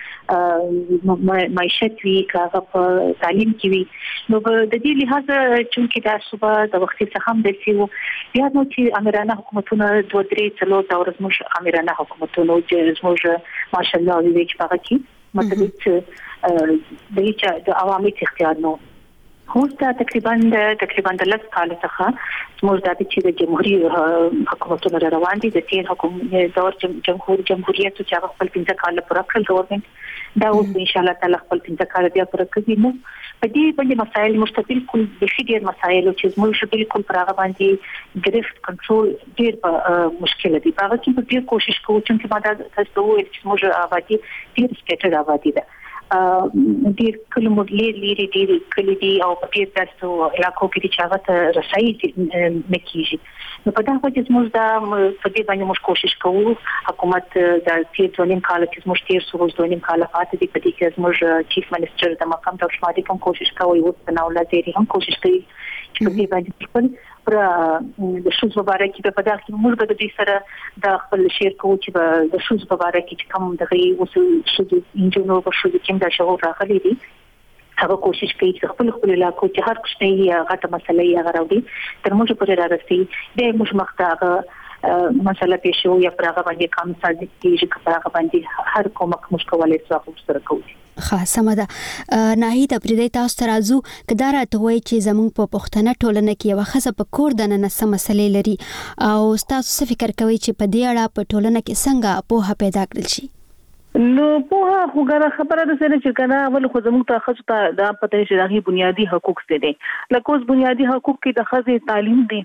د معیشت وی هغه په تعلیم کې وی نو د دې لحاظ چې دا صوبه د وخت څخه هم د سیو بیا نو چې امرانه حکومتونه 2-3 څلور دا ورځ امرانه حکومتونه چې موږ ماشاءالله وی چې هغه کې مطلب چې د هیڅ د عوامي اختیار نو هوستا تقریبا د لږ کال څخه موږ د چې د جمهوریت حکومتونو روان دي د تیر حکومت دور جمهوریت چې هغه خپل 15 کال پوره کړل گورنمنت دا اوس ان شاء الله تعالی خپل 15 کال بیا پوره کوي نو په دې باندې مسایل مستقل کول د ډیر مسایل چې موږ بالکل پر هغه باندې ګرفت کنټرول ډیر مشکل دي هغه چې ډیر کوشش کوو چې ما دا تاسو وایي چې موږ آبادی ډیر سټیټ آبادی ده ډیر کلمو لري ډیر کلی دي او په دې تاسو علاقو کې چې هغه ته رسایي نکېږي نو په دا وجه موږ دا په دې باندې موږ کوشش کوو حکومت د تیر 2 کال کې موږ تیر سوز 2 کال پاتې دي په دې کې موږ چیف منسټر د مقام د شمالي کوم کوشش کوي او په نو لازم هم کوشش کوي چې په دې باندې خپل پر د شوز مبارکي په پدې کې موږ د دې سره د خپل شیر کوو چې د شوز مبارکي چې کوم دغه اوس شوز انجنونو په شوز کې د شهور راغلي دي هغه کوشش کوي چې خپل علاقو چې هر څه یې غټه مسله یې غراوړي تر موږ پورې راځي د موږ مخته مسله پېښو یا پر هغه باندې کام سازي چې پر هغه باندې هر کومه مشکلات څخه سره کوي خاصه ده ناهید پرې تاسو ترازو کدار ته وای چې زموږ په پښتنه ټولنه کې یو خزه په کور د نن سم مسلې لري او تاسو څه فکر کوئ چې په دې اړه په ټولنه کې څنګه پوهه پیدا کړل شي نو په هغه خبره ده چې کنه اول خو زموږ ته خصو ته د پته نشي دغه بنیادی حقوق څه دي لکه اوس بنیادی حقوق کې د خزې تعلیم دي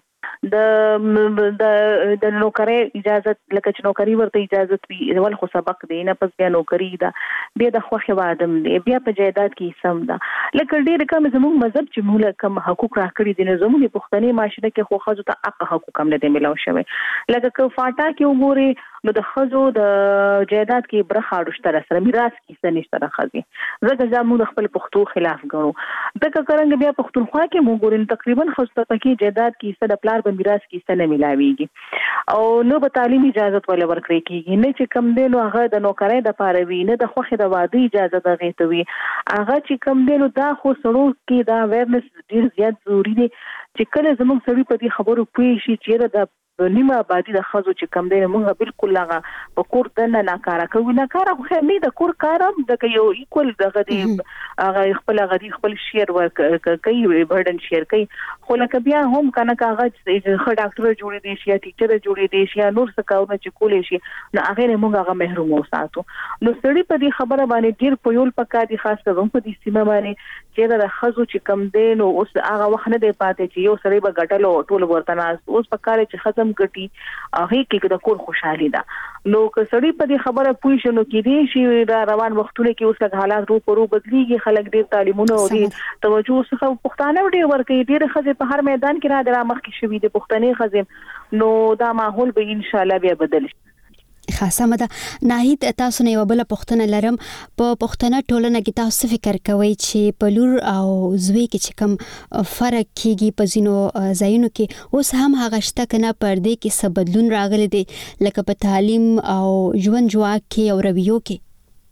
د نوکری اجازه لکه چې نوکری ورته اجازه وي ول خو سبق دی نه پس بیا نوکری ده بیا د خوخه وادم دی بیا په جایداد کې سم ده لکه ډیر کم زموږ مذهب چې موږ کم حقوق راکړي دي زموږ پښتني معاشره کې خو خزو ته حق حقوق هم نه ملو شوی لکه که فاټا کې وګوري نو د خزو د جایداد کې برخه اړشتره سره میراث کې سنشتره خزي زګه زموږ خپل پښتو خلاف غنو دغه کرنګ بیا پښتونخوا کې موږ ګورین تقریبا خزو ته کې جایداد کې سره پلار به میراث کې ستنه ملاويږي او نو به تعلیم اجازه ول ورکړي کېږي نه چې کم دی نو هغه د نوکرۍ د پاره وي نه د خوخه د واده اجازه د غیتوي هغه چې کم دی نو دا خو سړو کې دا اویرنس ډیر زیات ضروری دی چې کله زموږ سړي په دې خبرو پوه شي چې د نیمه آبادی د خزو چې کم دی موږ بالکل هغه په کور دنه ناکاره کوي ناکاره خو نه د کور کارم د یو ایکوال دغه دی هغه خپل شیر ورک کوي برډن شیر کوي خو لکه بیا هم کنه کاغذ خو ډاکټر جوړې دي شي ټیچر جوړې دي شي نور څه کارونه چې کولې شي نو هغه موږ هغه محروم وساتو نو سړي په دې خبره باندې ډیر په یول پکا دي خاص کر په دې سیمه باندې چې د خزو چې کم دی نو اوس هغه وخت نه دی پاتې چې یو سړي به ګټلو ټول ورته ناس اوس پکاره چې ختم ګټي هغه کې د کور خوشحالي ده نو که سړي په دې خبره پوه شنو کې دي شي دا روان وختونه کې اوس لږ حالات رو پرو بدليږي خلک ډیر تعلیمونه او دې توجه څخه پښتانه ډیر ورکې ډیر خزه په هر میدان کې را درامخ کې شوي دي پښتني خزه نو دا ماحول به ان شاء الله بیا بدل شي خاصه ده ناهید تاسو نه وبله پښتنه لرم په پښتنه ټولنه کې تاسو فکر کوئ چې په لور او زوی کې چې کوم فرق کیږي په زینو ځایونو کې اوس هم هغه شته کنه پردې کې څه بدلون راغلي دي لکه په تعلیم او ژوند جواک کې او رویو کې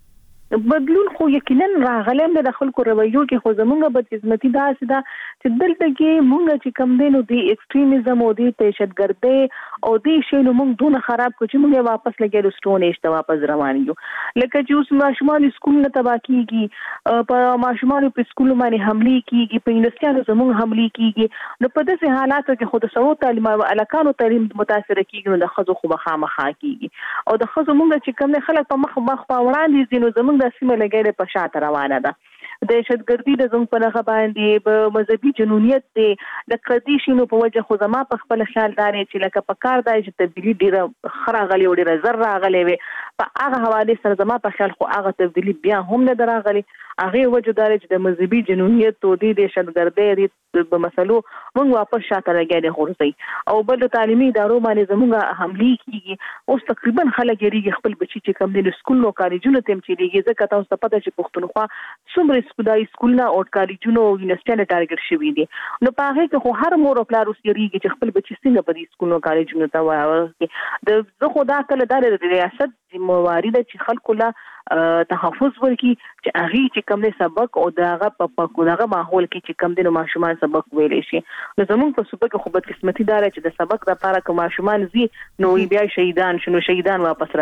بدلون خو یقینا راغلم د خلکو رویو کې خو زمونږ بدقسمتي دا چې دلته کې مونږ چې کم دینو دی ایکستریمیزم او دی دهشتګردي او دی شی نو مونږ دونه خراب کو چې مونږ واپس لګیږو سټون ایج ته واپس روان یو لکه چې اوس ماشومان سکول نه تبا کیږي په ماشومان په سکول باندې حمله کیږي په یونیورسيټو زمونږ حمله کیږي نو په داسې حالاتو کې خود سرو تعلیم او الکانو تعلیم متاثر کیږي نو د خزو خو بخامخا کیږي او د خزو مونږ چې کم نه خلک په مخ په وړاندې دي نو زمونږ د سیمه لګیره په شاته روانه ده دهشتګردي د زنګ په لغه باندې په مذهبي جنونیت دی د قضیې شنو په وجه خو زما په خپل خیال داري چې لکه په کار دی چې تبدیلی ډیره خراغلی او ډیره زر راغلی وي په هغه حواله سره زما په خیال خو هغه تبدیلی بیا هم نه دراغلی هغه وجه داري چې د مذهبي جنونیت تو دی دهشتګردي په مسلو موږ واپس شاته لګیږي خورسي او بل تعلیمي ادارو باندې زموږه حمله کیږي اوس تقریبا خلک یې خپل بچی چې کم دي سکول نو کالجونو تم چلیږي ځکه تاسو ته پته چې پښتونخوا څومره سکول نه او کالجونو او یونیورسيټي ټارګټ شوی دي نو په هغه کې خو هر مور او پلار اوس یې چې خپل بچی څنګه په دې سکول نو کالجونو ته وایي د زه خو دا کله د ریاست ذمہواری ده چې خلکو لا تحفظ ورکړي چې هغه چې کوم سبق او داغه په کومه ماحول کې چې کوم دنو ماشومان سبق ویلې شي نو زمونږ په صوبه کې خو بد قسمتي دار چې د سبق لپاره کوم ماشومان زی نو بیا شهیدان شنو شهیدان واپس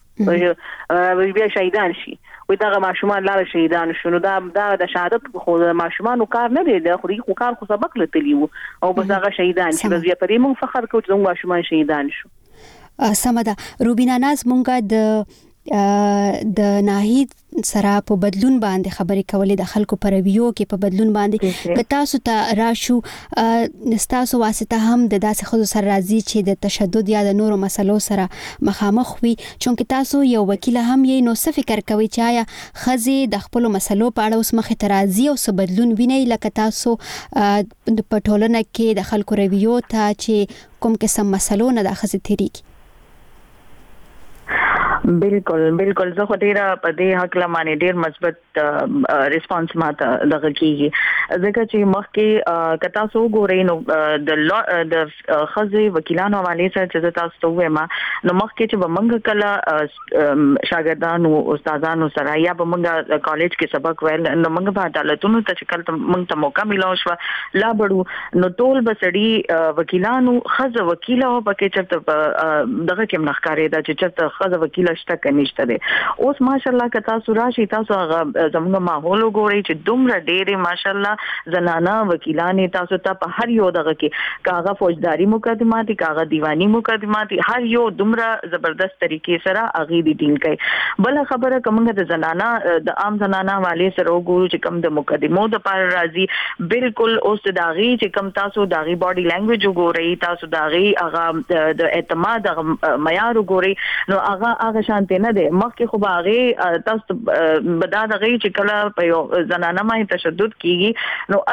راځي بیا شهیدان شي وي دا ماشومان لاره شهیدان شنو دا د شهادت خو ماشومان کار نه دی د خو کار خو سبق لته او بس هغه شهیدان شي بیا پرې مونږ فخر کوو چې ماشومان شهیدان شو سمدا روبینا ناز مونږه د ناهید سره په بدلون باندې خبرې کولې د خلکو پر ویو کې په بدلون باندې د تاسو ته راشو تاسو واسطه هم د داسې خود سره راځي چې د تشدد یا د نورو مسلو سره مخامخ وي چونکه تاسو یو وکیل هم یې نو څه فکر کوي چې آیا خزي د خپل مسلو په اړه اوس مخې ته راځي او څه بدلون ویني لکه تاسو په ټولنه کې د خلکو رویو ته چې کوم قسم مسلو نه د خزي تیریږي بالکل زه خو ډیره په دې حق لمانه ډیر مثبت ریسپانس ماته دغه کیږي ځکه چې مخکې کتا سو ګورې نو د خزي وکیلانو حواله سره چې تاسو ته وایم نو مخکې چې بمنګ کله شاګردانو او استادانو سره یا بمنګ کالج کې سبق ویل نو موږ په عدالتونو ته چې کله موږ ته موقع ملو شو لا بړو نو ټول بسړي وکیلانو خزه وکیل او پکې چې دغه کې منخکارې دا چې خزه وکیل شته کنيشته دي اوس ماشاءالله کتا سوراشي تاسو هغه زموږ ماحول وګورئ چې دومره ډېرې ماشاءالله زنانه وکیلانې تاسو ته په هر یو دغه کې کاغه فوجداري مقدمات کاغه دیوانی مقدمات هر یو دومره زبردست طریقې سره اغي دي ټینګ کوي بل خبره کومه د زنانه د عام زنانه والے سره وګورو چې کوم د مقدمو د پر راځي بالکل اوس داغي چې کوم تاسو داغي باډي لانګویج وګورئ تاسو داغي هغه د اعتماد معیار وګورئ نو هغه شانته نه ده مخکې خو باغې تاسو بدا دغه چې کله په زنانه باندې تشدد کیږي نو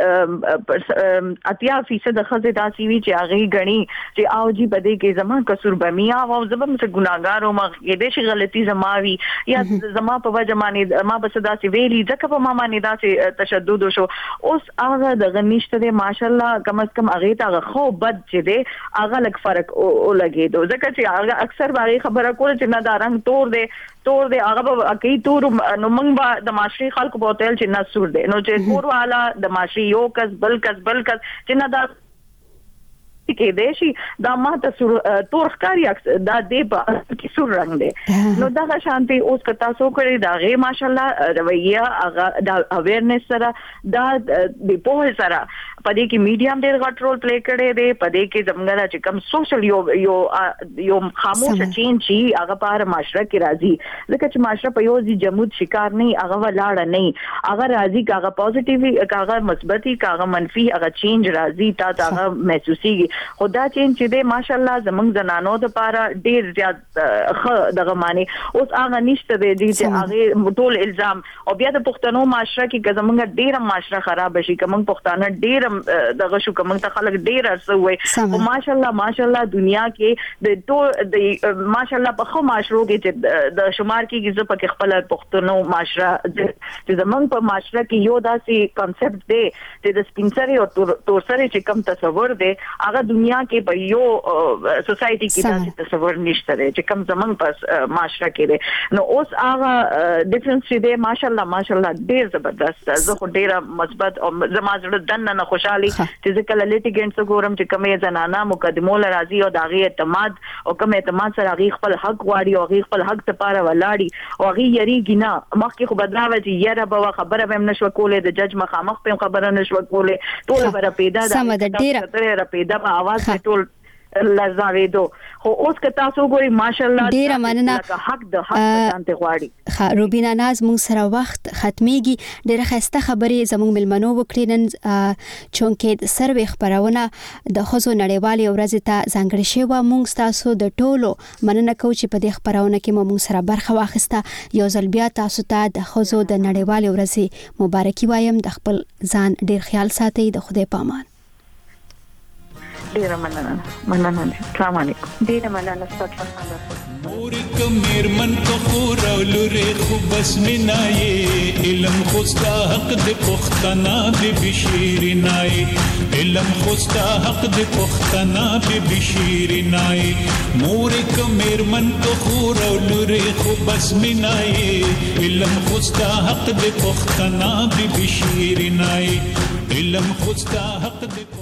80% د خزه داسي وی چې هغه غني چې او جی بده کې زما قصور بمیا او زبم څه ګناګار او مخ دې شي غلطي زماوي یا زما په وجه باندې ما بس داسي ویلي ځکه په ما باندې داسي تشدد شو اوس هغه د غنيشته ده ماشالله کم از کم هغه ته خو بد چې ده هغه لک فرق او لګي دو ځکه چې هغه اکثر باغې خبره کوله چې نه دا رنگ تور دی هغه به کی تور نو موږ به د معاشري خلکو په تل چې نه سور دی نو چې تور والا د معاشري یو کس بل کس چې نه دا کې دیشي دا ماته تور ښکاری دا دی په کې سور رنگ دی نو دا شانتي اوس کتا سو کړی دا غي ماشالله رویه هغه د اویرنس سره دا د په سره پدې کې میډیم ډېر غټ رول پلی کړي دی پدې کې زمونږه چې کم سوشل یو خاموش چینج شي هغه پر معاشره کې راځي ځکه چې معاشره په یو ځي جمود شکار نه هغه ولاړ نه هغه راځي هغه پوزټیوي هغه مثبتي هغه منفي هغه چینج راځي تا هغه محسوسي خدا چین چې د ماشاءالله زمونږ زنانو د پاره ډیر زیات دغه معنی اوس هغه نشته دی چې هغه ټول الزام او بیا د پښتنو معاشره کې زمونږ ډیره معاشره خراب شي کوم پښتانه ډیره ډیر دغه شو کوم ته خلک ډیر ارسوي او ماشاءالله دنیا کې د ټول د ماشاءالله په خو معاشرو کې چې د شمار کې زه په خپل پښتنو معاشره چې زمونږ په معاشره کې یو داسې کانسپټ دی چې د سپینسري او تورسري چې کوم تصور دی هغه دنیا کې په یو سوسايټي کې داسې تصور نشته چې کوم زمونږ په معاشره کې دی نو اوس هغه ډیفرنس چې دی ماشاءالله ډیر زبردست زه خو ډیره مثبت او زما زړه دنه خوشحالي چې ځکه لیټیګنټس ګورم چې کومه زنانه مقدمو لرازي او داغي اعتماد او کوم اعتماد سره هغه خپل حق غواړي او هغه خپل حق لپاره ولاړی او هغه یریږي نه مخکې خو بدراوه چې یره به خبره به نشو کولې د جج مخامخ په خبره نشو کولې ټول بر پیدا ده ډیره پیدا په आवाज ټول لزاویدو خو اوس که تاسو ګورئ ماشاءالله ډیره مننه حق د حق شانته غواړي روبینا ناز مونږ سره وخت ختميږي ډیره خسته خبرې زموږ ملمنو وکړي نن چونکې سروي خبرونه د خزو نړیوالې ورځ ته ځانګړې شوی مونږ تاسو د ټولو مننه کوم چې په دې خبرونه کې مونږ سره برخه واخیسته یو ځل بیا تاسو ته د خزو د نړیوالې ورځ مبارکي وایم د خپل ځان ډیر خیال ساتئ د خدای په امان ډیره مننه السلام علیکم ډیره مننه ستاسو مور کمرمن کو خور ولره خو بس منای علم خوستا حق د پختنا به بشیرنای علم خوستا حق د پختنا به بشیرنای مور کمرمن کو خور ولره خو بس منای علم خوستا حق د پختنا به بشیرنای علم خوستا حق د